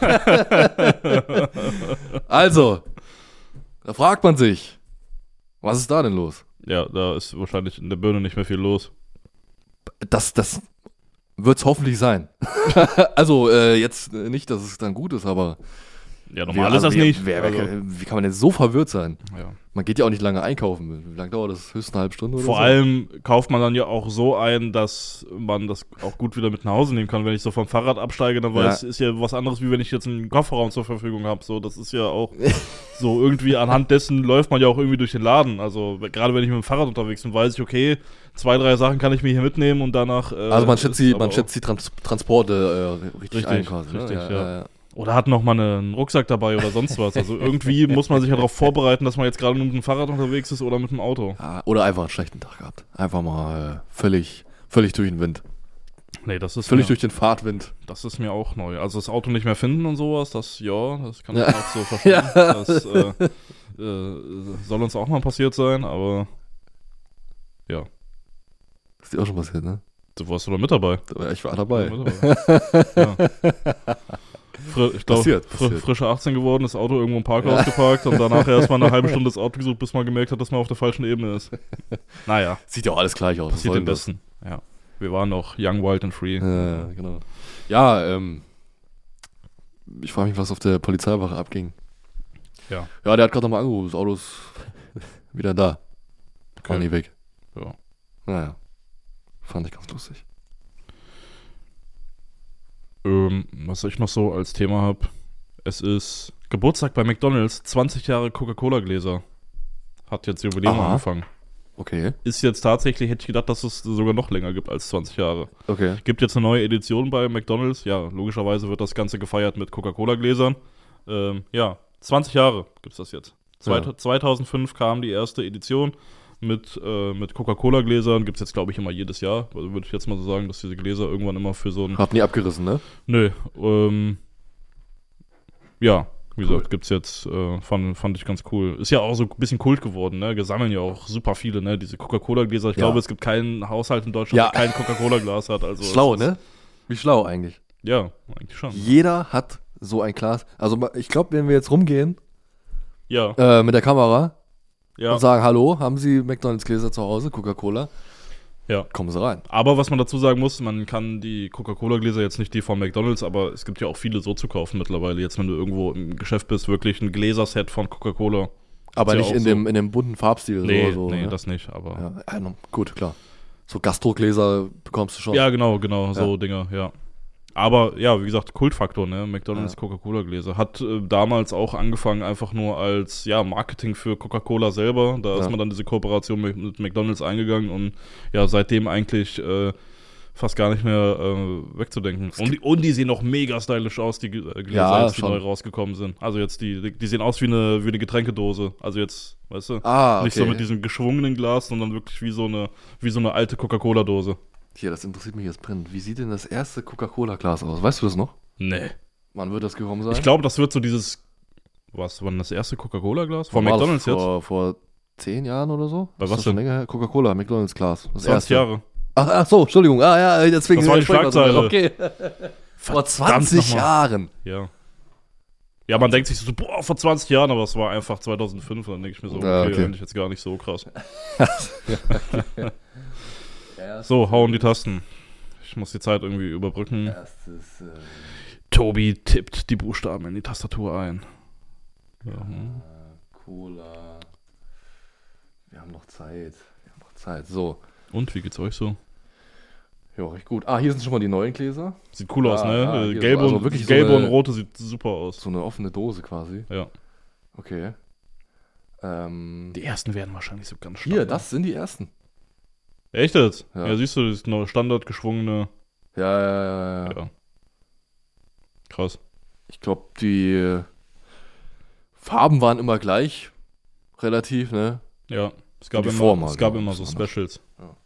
Speaker 3: Also, da fragt man sich, was ist da denn los?
Speaker 2: Ja, da ist wahrscheinlich in der Birne nicht mehr viel los.
Speaker 3: Das wird's hoffentlich sein. Also, jetzt nicht, dass es dann gut ist, aber
Speaker 2: Ja, normal ist das nicht. Also,
Speaker 3: wie kann man denn so verwirrt sein?
Speaker 2: ja.
Speaker 3: Man geht ja auch nicht lange einkaufen. Wie lange dauert das? Höchstens eine halbe Stunde oder
Speaker 2: Vor
Speaker 3: so?
Speaker 2: allem kauft man dann ja auch so ein, dass man das auch gut wieder mit nach Hause nehmen kann. Wenn ich so vom Fahrrad absteige, dann weiß, ist ja was anderes, wie wenn ich jetzt einen Kofferraum zur Verfügung habe. So, das ist ja auch so irgendwie anhand dessen läuft man ja auch irgendwie durch den Laden. Also gerade wenn ich mit dem Fahrrad unterwegs bin, weiß ich, okay, 2, 3 Sachen kann ich mir hier mitnehmen und danach.
Speaker 3: Also man schätzt die
Speaker 2: aber
Speaker 3: Transporte richtig ein
Speaker 2: Richtig,
Speaker 3: quasi.
Speaker 2: richtig,
Speaker 3: ne?
Speaker 2: ja. Oder hat noch mal einen Rucksack dabei oder sonst was. Also irgendwie muss man sich ja darauf vorbereiten, dass man jetzt gerade mit dem Fahrrad unterwegs ist oder mit dem Auto.
Speaker 3: Ja, oder einfach einen schlechten Tag gehabt. Einfach mal völlig durch den Wind.
Speaker 2: Nee, das ist
Speaker 3: Völlig
Speaker 2: mir,
Speaker 3: durch den Fahrtwind.
Speaker 2: das ist mir auch neu. Also das Auto nicht mehr finden und sowas, das kann ich
Speaker 3: Ja.
Speaker 2: auch so verstehen.
Speaker 3: Ja.
Speaker 2: Das soll uns auch mal passiert sein, aber ja,
Speaker 3: Ist dir auch schon passiert, ne?
Speaker 2: du warst doch mit dabei.
Speaker 3: Ich war dabei.
Speaker 2: Ja. Ich glaube,
Speaker 3: Passiert.
Speaker 2: frische 18 geworden, das Auto irgendwo im Parkhaus geparkt und danach erstmal eine halbe Stunde das Auto gesucht, bis man gemerkt hat, dass man auf der falschen Ebene ist. Naja,
Speaker 3: Sieht ja auch alles gleich aus. Was
Speaker 2: passiert
Speaker 3: soll
Speaker 2: den
Speaker 3: denn das?
Speaker 2: Besten. Ja. Wir waren noch young, wild and free.
Speaker 3: Genau. Ja, ich frage mich, was auf der Polizeiwache abging.
Speaker 2: Ja.
Speaker 3: Ja, der hat gerade nochmal angerufen. Das Auto ist wieder da. War
Speaker 2: Okay.
Speaker 3: nie weg.
Speaker 2: Ja.
Speaker 3: Naja. Fand ich ganz lustig.
Speaker 2: Was ich noch so als Thema habe, es ist Geburtstag bei McDonald's, 20 Jahre Coca-Cola-Gläser. Hat jetzt Jubiläum
Speaker 3: Aha.
Speaker 2: angefangen.
Speaker 3: Okay.
Speaker 2: Ist jetzt tatsächlich, hätte ich gedacht, dass es sogar noch länger gibt als 20 Jahre.
Speaker 3: Okay.
Speaker 2: Gibt jetzt eine neue Edition bei McDonald's. Ja, logischerweise wird das Ganze gefeiert mit Coca-Cola-Gläsern. 20 Jahre gibt's das jetzt.
Speaker 3: Ja.
Speaker 2: 2005 kam die erste Edition mit Coca-Cola-Gläsern. Gibt's jetzt, glaube ich, immer jedes Jahr. Also würde ich jetzt mal so sagen, dass diese Gläser irgendwann immer für so ein...
Speaker 3: Hab nie abgerissen, ne?
Speaker 2: Nö, ja, wie
Speaker 3: Cool.
Speaker 2: gesagt, gibt's jetzt, fand ich ganz cool. Ist ja auch so ein bisschen Kult geworden, ne? Wir sammeln ja auch super viele, ne? Diese Coca-Cola-Gläser. Ich
Speaker 3: Ja.
Speaker 2: glaube, es gibt keinen Haushalt in Deutschland,
Speaker 3: Ja.
Speaker 2: der kein Coca-Cola-Glas hat. Also
Speaker 3: Schlau,
Speaker 2: es ist-
Speaker 3: ne? Wie schlau eigentlich.
Speaker 2: Ja, eigentlich schon.
Speaker 3: Jeder hat so ein Glas. Also ich glaube, wenn wir jetzt rumgehen
Speaker 2: Ja,
Speaker 3: mit der Kamera
Speaker 2: ja.
Speaker 3: und sagen, hallo, haben Sie McDonald's-Gläser zu Hause, Coca-Cola?
Speaker 2: Ja.
Speaker 3: Kommen Sie rein.
Speaker 2: Aber was man dazu sagen muss, man kann die Coca-Cola-Gläser jetzt nicht die von McDonald's, aber es gibt ja auch viele so zu kaufen mittlerweile. Jetzt, wenn du irgendwo im Geschäft bist, wirklich ein Gläserset von Coca-Cola.
Speaker 3: Aber
Speaker 2: ja
Speaker 3: nicht
Speaker 2: auch
Speaker 3: in
Speaker 2: so.
Speaker 3: dem bunten Farbstil.
Speaker 2: Nee,
Speaker 3: so,
Speaker 2: nee,
Speaker 3: ne?
Speaker 2: das nicht, aber...
Speaker 3: Ja, gut, klar. So Gastrogläser bekommst du schon.
Speaker 2: Ja, genau, so
Speaker 3: Ja.
Speaker 2: Dinger, ja. Aber ja, wie gesagt, Kultfaktor, ne? McDonald's
Speaker 3: Ja.
Speaker 2: Coca-Cola-Gläser. Hat damals auch angefangen einfach nur als Marketing für Coca-Cola selber. Da ist
Speaker 3: Ja.
Speaker 2: man dann diese Kooperation mit McDonald's eingegangen und ja, seitdem eigentlich fast gar nicht mehr wegzudenken. Und die sehen noch mega stylisch aus, die Gläser,
Speaker 3: Ja,
Speaker 2: jetzt, die
Speaker 3: schon.
Speaker 2: neu rausgekommen sind. Also jetzt, die sehen aus wie eine Getränkedose. Also jetzt, weißt du,
Speaker 3: Ah,
Speaker 2: nicht so
Speaker 3: okay.
Speaker 2: mit diesem geschwungenen Glas, sondern wirklich wie so eine alte Coca-Cola-Dose.
Speaker 3: Hier, das interessiert mich jetzt brennend. Wie sieht denn das erste Coca-Cola-Glas aus? Weißt du das noch?
Speaker 2: Nee.
Speaker 3: Wann wird das gekommen sein?
Speaker 2: Ich glaube, das wird so dieses, was war denn das erste Coca-Cola-Glas? Von
Speaker 3: Wann war
Speaker 2: McDonald's
Speaker 3: das?
Speaker 2: jetzt?
Speaker 3: Vor 10 Jahren oder so?
Speaker 2: Bei
Speaker 3: Ist
Speaker 2: was
Speaker 3: das schon
Speaker 2: denn?
Speaker 3: länger her? Coca-Cola, McDonald's-Glas. Das
Speaker 2: 20
Speaker 3: erste.
Speaker 2: Jahre.
Speaker 3: Ach so, Entschuldigung. Ah ja, deswegen.
Speaker 2: Das war die
Speaker 3: sprechen wir
Speaker 2: Schlagzeile.
Speaker 3: drüber. Okay. Vor 20
Speaker 2: nochmal.
Speaker 3: Jahren.
Speaker 2: Ja. Ja, man denkt sich so, boah, vor 20 Jahren, aber es war einfach 2005. Und dann denke ich mir so,
Speaker 3: Ja,
Speaker 2: okay,
Speaker 3: okay.
Speaker 2: eigentlich jetzt gar nicht so krass. So, hauen die Tasten. Ich muss die Zeit irgendwie überbrücken.
Speaker 3: Erstes.
Speaker 2: Tobi tippt die Buchstaben in die Tastatur ein. Ja.
Speaker 3: Cola. Wir haben noch Zeit. So.
Speaker 2: Und, wie geht's euch so?
Speaker 3: Ja, recht gut. Ah, hier sind schon mal die neuen Gläser.
Speaker 2: Sieht cool aus, ne?
Speaker 3: hier
Speaker 2: Gelbe,
Speaker 3: so, also
Speaker 2: und,
Speaker 3: wirklich so
Speaker 2: gelbe
Speaker 3: eine-
Speaker 2: und rote sieht super aus.
Speaker 3: So eine offene Dose quasi.
Speaker 2: Ja.
Speaker 3: Okay.
Speaker 2: Die ersten werden wahrscheinlich so ganz stark.
Speaker 3: Hier, das sind die ersten.
Speaker 2: Echt jetzt?
Speaker 3: Ja.
Speaker 2: Ja, siehst du, das neue Standard geschwungene.
Speaker 3: Ja.
Speaker 2: Ja. Krass.
Speaker 3: Ich glaube, die Farben waren immer gleich. Relativ, ne?
Speaker 2: Ja. Es gab
Speaker 3: die
Speaker 2: immer,
Speaker 3: Form
Speaker 2: es
Speaker 3: halt,
Speaker 2: gab
Speaker 3: ja,
Speaker 2: immer
Speaker 3: das
Speaker 2: so
Speaker 3: war anders.
Speaker 2: Specials.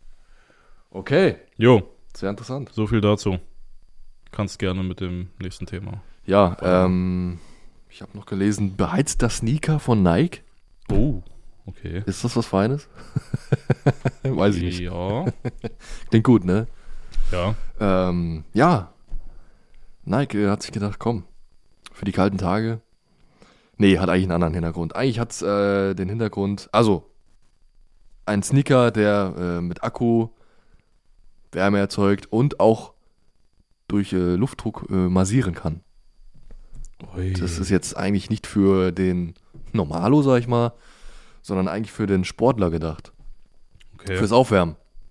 Speaker 3: Okay.
Speaker 2: Jo,
Speaker 3: Sehr interessant.
Speaker 2: so viel dazu. Kannst gerne mit dem nächsten Thema.
Speaker 3: Ja, ich habe noch gelesen, beheizter Sneaker von Nike.
Speaker 2: Oh, okay.
Speaker 3: Ist das was Feines? Weiß ich nicht.
Speaker 2: Ja.
Speaker 3: Klingt gut, ne?
Speaker 2: Ja.
Speaker 3: Ja. Nike hat sich gedacht, komm, für die kalten Tage. Nee, hat eigentlich einen anderen Hintergrund. Eigentlich hat es den Hintergrund, also ein Sneaker, der mit Akku Wärme erzeugt und auch durch Luftdruck massieren kann.
Speaker 2: Ui.
Speaker 3: Das ist jetzt eigentlich nicht für den Normalo, sag ich mal, sondern eigentlich für den Sportler gedacht.
Speaker 2: okay.
Speaker 3: Fürs Aufwärmen.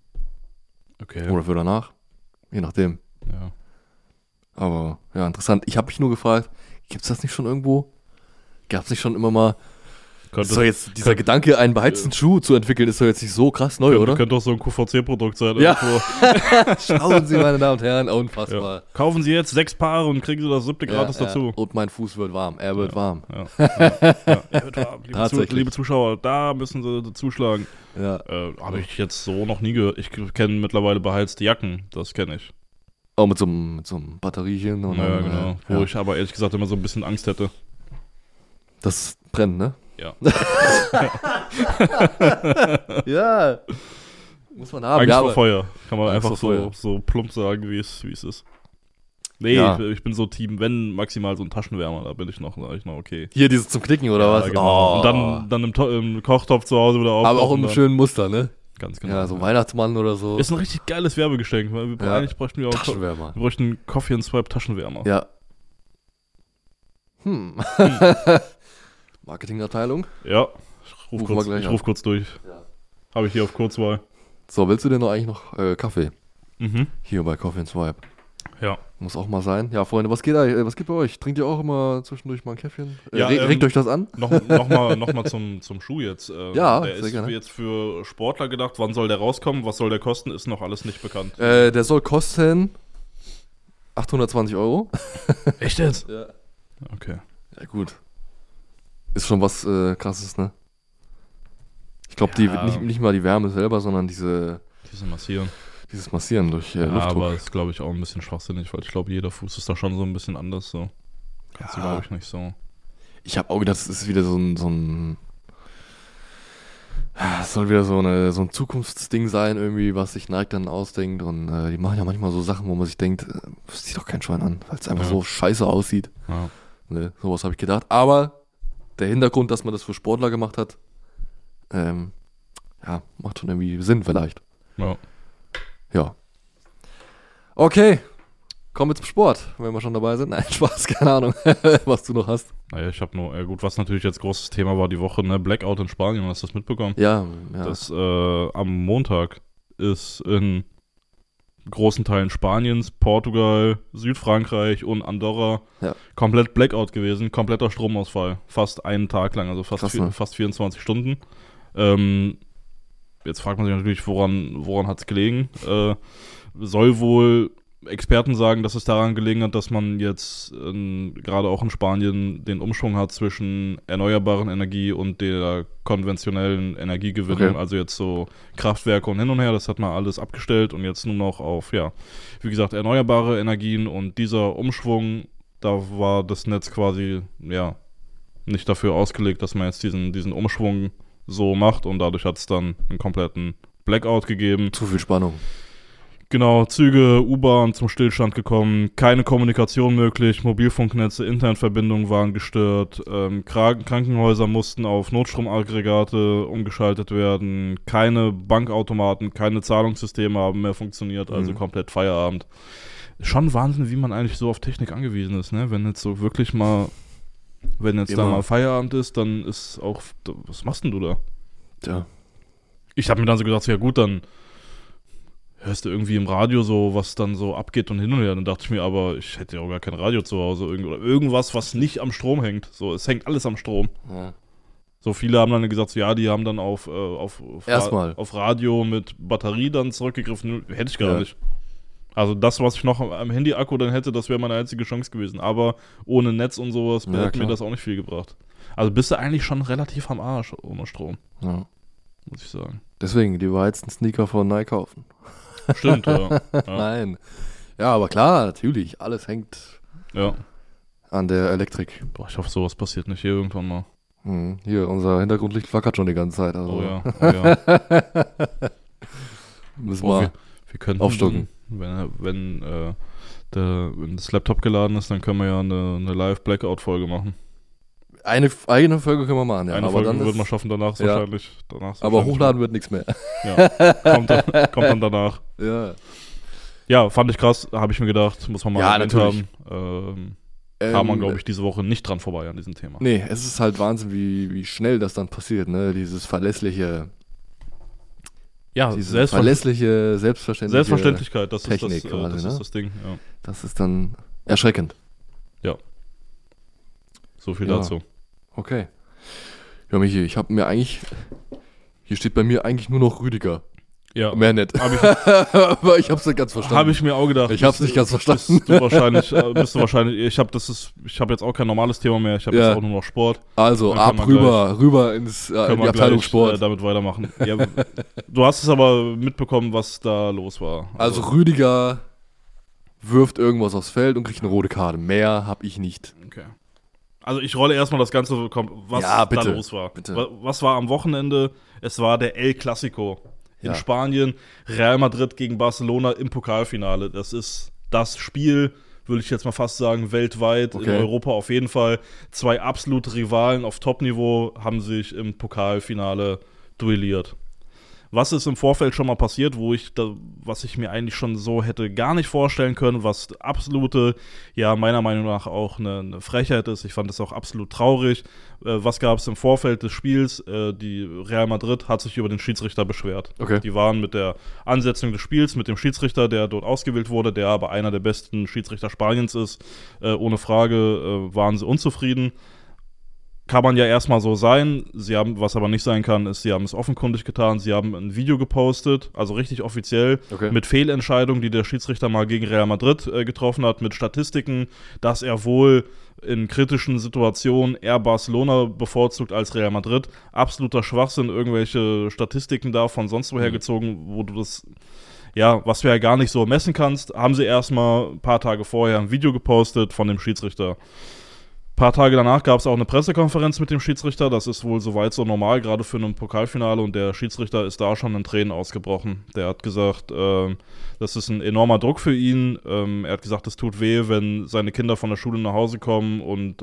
Speaker 2: Okay.
Speaker 3: Oder für danach. Je nachdem.
Speaker 2: Ja.
Speaker 3: Aber ja, interessant. Ich habe mich nur gefragt, gibt's das nicht schon irgendwo? Gab's nicht schon immer mal?
Speaker 2: Könnte,
Speaker 3: Ist doch jetzt dieser Gedanke, einen beheizten Schuh zu entwickeln, ist doch jetzt nicht so krass neu, oder?
Speaker 2: könnte auch so ein QVC-Produkt sein.
Speaker 3: Ja.
Speaker 2: irgendwo.
Speaker 3: Schauen Sie, meine Damen und Herren, unfassbar.
Speaker 2: Ja. Kaufen Sie jetzt 6 Paare und kriegen Sie das 7. gratis dazu.
Speaker 3: Und mein Fuß wird warm. Er wird warm.
Speaker 2: Ja. Er wird warm.
Speaker 3: Tatsächlich.
Speaker 2: Liebe Zuschauer, da müssen Sie zuschlagen.
Speaker 3: Ja.
Speaker 2: Habe ich jetzt so noch nie gehört. Ich kenne mittlerweile beheizte Jacken, das kenne ich.
Speaker 3: Auch mit so einem Batteriechen. Und
Speaker 2: Ja,
Speaker 3: dann,
Speaker 2: genau. Wo ich aber ehrlich gesagt immer so ein bisschen Angst hätte.
Speaker 3: Das brennt, ne?
Speaker 2: Ja.
Speaker 3: Ja. Muss man haben.
Speaker 2: Angst
Speaker 3: ja,
Speaker 2: vor
Speaker 3: aber-
Speaker 2: Feuer. Kann man
Speaker 3: Angst
Speaker 2: einfach
Speaker 3: vor Feuer.
Speaker 2: so plump sagen, wie es ist. Nee,
Speaker 3: Ja.
Speaker 2: ich bin so Team, wenn maximal so ein Taschenwärmer, da bin ich noch okay.
Speaker 3: Hier dieses zum Knicken oder
Speaker 2: Ja,
Speaker 3: was?
Speaker 2: genau.
Speaker 3: Oh.
Speaker 2: Und dann im Kochtopf zu Hause wieder auf.
Speaker 3: Aber auch im schönen Muster, ne?
Speaker 2: Ganz genau.
Speaker 3: Ja, so Weihnachtsmann oder so.
Speaker 2: Ist ein richtig geiles Werbegeschenk, weil
Speaker 3: Ja.
Speaker 2: eigentlich bräuchten wir auch
Speaker 3: Taschenwärmer.
Speaker 2: wir bräuchten Coffee and Swipe Taschenwärmer.
Speaker 3: Ja. Marketingabteilung.
Speaker 2: Ja. Ich
Speaker 3: Rufen wir gleich
Speaker 2: ich
Speaker 3: an.
Speaker 2: ruf kurz durch.
Speaker 3: Ja.
Speaker 2: Habe ich hier auf Kurzwahl.
Speaker 3: So, willst du denn noch eigentlich noch Kaffee?
Speaker 2: Mhm.
Speaker 3: Hier bei Coffee and Swipe.
Speaker 2: Ja.
Speaker 3: Muss auch mal sein. Ja, Freunde, was geht bei euch? Trinkt ihr auch immer zwischendurch mal ein Käffchen?
Speaker 2: Ja,
Speaker 3: Regt euch das an?
Speaker 2: Noch mal zum Schuh jetzt.
Speaker 3: Ja,
Speaker 2: der
Speaker 3: sehr
Speaker 2: ist
Speaker 3: gerne.
Speaker 2: jetzt für Sportler gedacht. Wann soll der rauskommen? Was soll der kosten? Ist noch alles nicht bekannt.
Speaker 3: Der soll kosten 820 €.
Speaker 2: Echt jetzt?
Speaker 3: Ja.
Speaker 2: Okay.
Speaker 3: Ja, gut. Ist schon was Krasses, ne? Ich glaube,
Speaker 2: Ja.
Speaker 3: nicht mal die Wärme selber, sondern dieses
Speaker 2: Massieren.
Speaker 3: Massieren durch
Speaker 2: Ja,
Speaker 3: Luftdruck.
Speaker 2: aber ist, glaube ich, auch ein bisschen schwachsinnig, weil ich glaube, jeder Fuß ist da schon so ein bisschen anders. So. Kannst du,
Speaker 3: Ja.
Speaker 2: glaube ich, nicht so.
Speaker 3: Ich habe auch gedacht, es ist wieder so ein es soll wieder so ein Zukunftsding sein, irgendwie, was sich Nike dann ausdenkt. Und die machen ja manchmal so Sachen, wo man sich denkt, das sieht doch kein Schwein an, weil es einfach
Speaker 2: Ja.
Speaker 3: so scheiße aussieht.
Speaker 2: Ja.
Speaker 3: Ne, sowas habe ich gedacht. Aber der Hintergrund, dass man das für Sportler gemacht hat, ja, macht schon irgendwie Sinn vielleicht.
Speaker 2: Ja.
Speaker 3: Ja. Okay. Kommen wir zum Sport, wenn wir schon dabei sind. Nein, Spaß, keine Ahnung, was du noch hast.
Speaker 2: Naja, ich habe nur, gut, was natürlich jetzt großes Thema war die Woche, ne? Blackout in Spanien, hast du das mitbekommen?
Speaker 3: Ja.
Speaker 2: Das am Montag ist in großen Teilen Spaniens, Portugal, Südfrankreich und Andorra
Speaker 3: Ja.
Speaker 2: komplett Blackout gewesen, kompletter Stromausfall, fast einen Tag lang, also fast,
Speaker 3: Krass, ne?
Speaker 2: fast 24 Stunden. Jetzt fragt man sich natürlich, woran hat es gelegen? soll wohl Experten sagen, dass es daran gelegen hat, dass man jetzt gerade auch in Spanien den Umschwung hat zwischen erneuerbaren Energie und der konventionellen Energiegewinnung,
Speaker 3: Okay.
Speaker 2: also jetzt so Kraftwerke und hin und her, das hat man alles abgestellt und jetzt nur noch auf, ja, wie gesagt, erneuerbare Energien und dieser Umschwung, da war das Netz quasi, ja, nicht dafür ausgelegt, dass man jetzt diesen Umschwung so macht und dadurch hat es dann einen kompletten Blackout gegeben.
Speaker 3: Zu viel Spannung.
Speaker 2: Genau, Züge, U-Bahn zum Stillstand gekommen, keine Kommunikation möglich, Mobilfunknetze, Internetverbindungen waren gestört, Krankenhäuser mussten auf Notstromaggregate umgeschaltet werden, keine Bankautomaten, keine Zahlungssysteme haben mehr funktioniert, also komplett Feierabend. Schon Wahnsinn, wie man eigentlich so auf Technik angewiesen ist, ne? Wenn jetzt so wirklich mal, wenn jetzt da
Speaker 3: Immer.
Speaker 2: mal Feierabend ist, dann ist auch, was machst denn du da?
Speaker 3: Tja.
Speaker 2: Ich habe mir dann so gedacht, ja gut, dann hörst du irgendwie im Radio so, was dann so abgeht und hin und her. Dann dachte ich mir, aber ich hätte ja auch gar kein Radio zu Hause oder irgendwas, was nicht am Strom hängt. So, es hängt alles am Strom.
Speaker 3: Ja.
Speaker 2: So viele haben dann gesagt, so, ja, die haben dann auf
Speaker 3: Erstmal.
Speaker 2: auf Radio mit Batterie dann zurückgegriffen. Hätte ich gar
Speaker 3: Ja.
Speaker 2: nicht. Also das, was ich noch am Handy-Akku dann hätte, das wäre meine einzige Chance gewesen. Aber ohne Netz und sowas
Speaker 3: Ja,
Speaker 2: hätte mir
Speaker 3: klar.
Speaker 2: das auch nicht viel gebracht. Also bist du eigentlich schon relativ am Arsch ohne Strom,
Speaker 3: Ja.
Speaker 2: muss ich sagen.
Speaker 3: Deswegen, die jetzt einen Sneaker von Nike kaufen.
Speaker 2: Stimmt, ja. Ja.
Speaker 3: Nein. Ja, aber klar, natürlich, alles hängt
Speaker 2: Ja.
Speaker 3: an der Elektrik.
Speaker 2: Boah, ich hoffe, sowas passiert nicht hier irgendwann mal.
Speaker 3: Hier, unser Hintergrundlicht flackert schon die ganze Zeit. Also
Speaker 2: Oh ja, oh ja.
Speaker 3: müssen
Speaker 2: Boah,
Speaker 3: wir.
Speaker 2: wir könnten,
Speaker 3: aufstocken.
Speaker 2: wenn das Laptop geladen ist, dann können wir ja eine Live-Blackout-Folge machen.
Speaker 3: Eine eigene Folge können wir machen, ja.
Speaker 2: Eine
Speaker 3: aber
Speaker 2: Folge
Speaker 3: dann
Speaker 2: wird
Speaker 3: ist,
Speaker 2: man schaffen, danach ist
Speaker 3: Ja.
Speaker 2: wahrscheinlich.
Speaker 3: aber hochladen wird nichts mehr.
Speaker 2: Ja, kommt dann danach.
Speaker 3: Ja.
Speaker 2: Ja, fand ich krass, habe ich mir gedacht, muss man mal
Speaker 3: Ja,
Speaker 2: erwähnt
Speaker 3: natürlich.
Speaker 2: haben. Kam man, glaube ich, diese Woche nicht dran vorbei an diesem Thema.
Speaker 3: Nee, es ist halt Wahnsinn, wie schnell das dann passiert, ne? Dieses verlässliche,
Speaker 2: Ja,
Speaker 3: diese verlässliche, selbstverständliche.
Speaker 2: Selbstverständlichkeit, das
Speaker 3: Technik
Speaker 2: ist
Speaker 3: quasi,
Speaker 2: das
Speaker 3: ne?
Speaker 2: ist das Ding. Ja.
Speaker 3: Das ist dann erschreckend.
Speaker 2: So viel
Speaker 3: Ja.
Speaker 2: dazu.
Speaker 3: Okay. Ja, Michi, ich habe mir eigentlich, hier steht bei mir eigentlich nur noch Rüdiger.
Speaker 2: Ja,
Speaker 3: Mehr nicht. Aber ich hab's nicht ganz verstanden.
Speaker 2: habe ich mir auch gedacht.
Speaker 3: Ich hab's nicht ganz verstanden.
Speaker 2: Bist du wahrscheinlich, ich habe jetzt auch kein normales Thema mehr, ich habe
Speaker 3: Ja.
Speaker 2: jetzt auch nur noch Sport.
Speaker 3: Also,
Speaker 2: Dann
Speaker 3: ab
Speaker 2: können wir
Speaker 3: rüber in die Abteilung
Speaker 2: gleich,
Speaker 3: Sport.
Speaker 2: damit weitermachen. Ja, du hast es aber mitbekommen, was da los war.
Speaker 3: Also Rüdiger wirft irgendwas aufs Feld und kriegt eine rote Karte. Mehr habe ich nicht.
Speaker 2: Okay. Also ich rolle erstmal das Ganze, was
Speaker 3: Ja, bitte,
Speaker 2: da los war.
Speaker 3: bitte.
Speaker 2: Was war am Wochenende? Es war der El Clasico in
Speaker 3: Ja.
Speaker 2: Spanien. Real Madrid gegen Barcelona im Pokalfinale. Das ist das Spiel, würde ich jetzt mal fast sagen, weltweit, in
Speaker 3: Okay.
Speaker 2: Europa auf jeden Fall. Zwei absolute Rivalen auf Top-Niveau haben sich im Pokalfinale duelliert. Was ist im Vorfeld schon mal passiert, was ich mir eigentlich schon so hätte gar nicht vorstellen können, was absolute, ja, meiner Meinung nach auch eine Frechheit ist. Ich fand es auch absolut traurig. Was gab es im Vorfeld des Spiels? Die Real Madrid hat sich über den Schiedsrichter beschwert.
Speaker 3: Okay.
Speaker 2: Die waren mit der Ansetzung des Spiels, mit dem Schiedsrichter, der dort ausgewählt wurde, der aber einer der besten Schiedsrichter Spaniens ist, ohne Frage waren sie unzufrieden. Kann man ja erstmal so sein. Was aber nicht sein kann, ist, sie haben es offenkundig getan. Sie haben ein Video gepostet, also richtig offiziell,
Speaker 3: Okay.
Speaker 2: mit Fehlentscheidungen, die der Schiedsrichter mal gegen Real Madrid getroffen hat, mit Statistiken, dass er wohl in kritischen Situationen eher Barcelona bevorzugt als Real Madrid. Absoluter Schwachsinn, irgendwelche Statistiken da von sonst woher gezogen, wo du das, ja, was du ja gar nicht so messen kannst, haben sie erstmal ein paar Tage vorher ein Video gepostet von dem Schiedsrichter. Ein paar Tage danach gab es auch eine Pressekonferenz mit dem Schiedsrichter. Das ist wohl soweit so normal, gerade für ein Pokalfinale. Und der Schiedsrichter ist da schon in Tränen ausgebrochen. Der hat gesagt, das ist ein enormer Druck für ihn. Er hat gesagt, es tut weh, wenn seine Kinder von der Schule nach Hause kommen und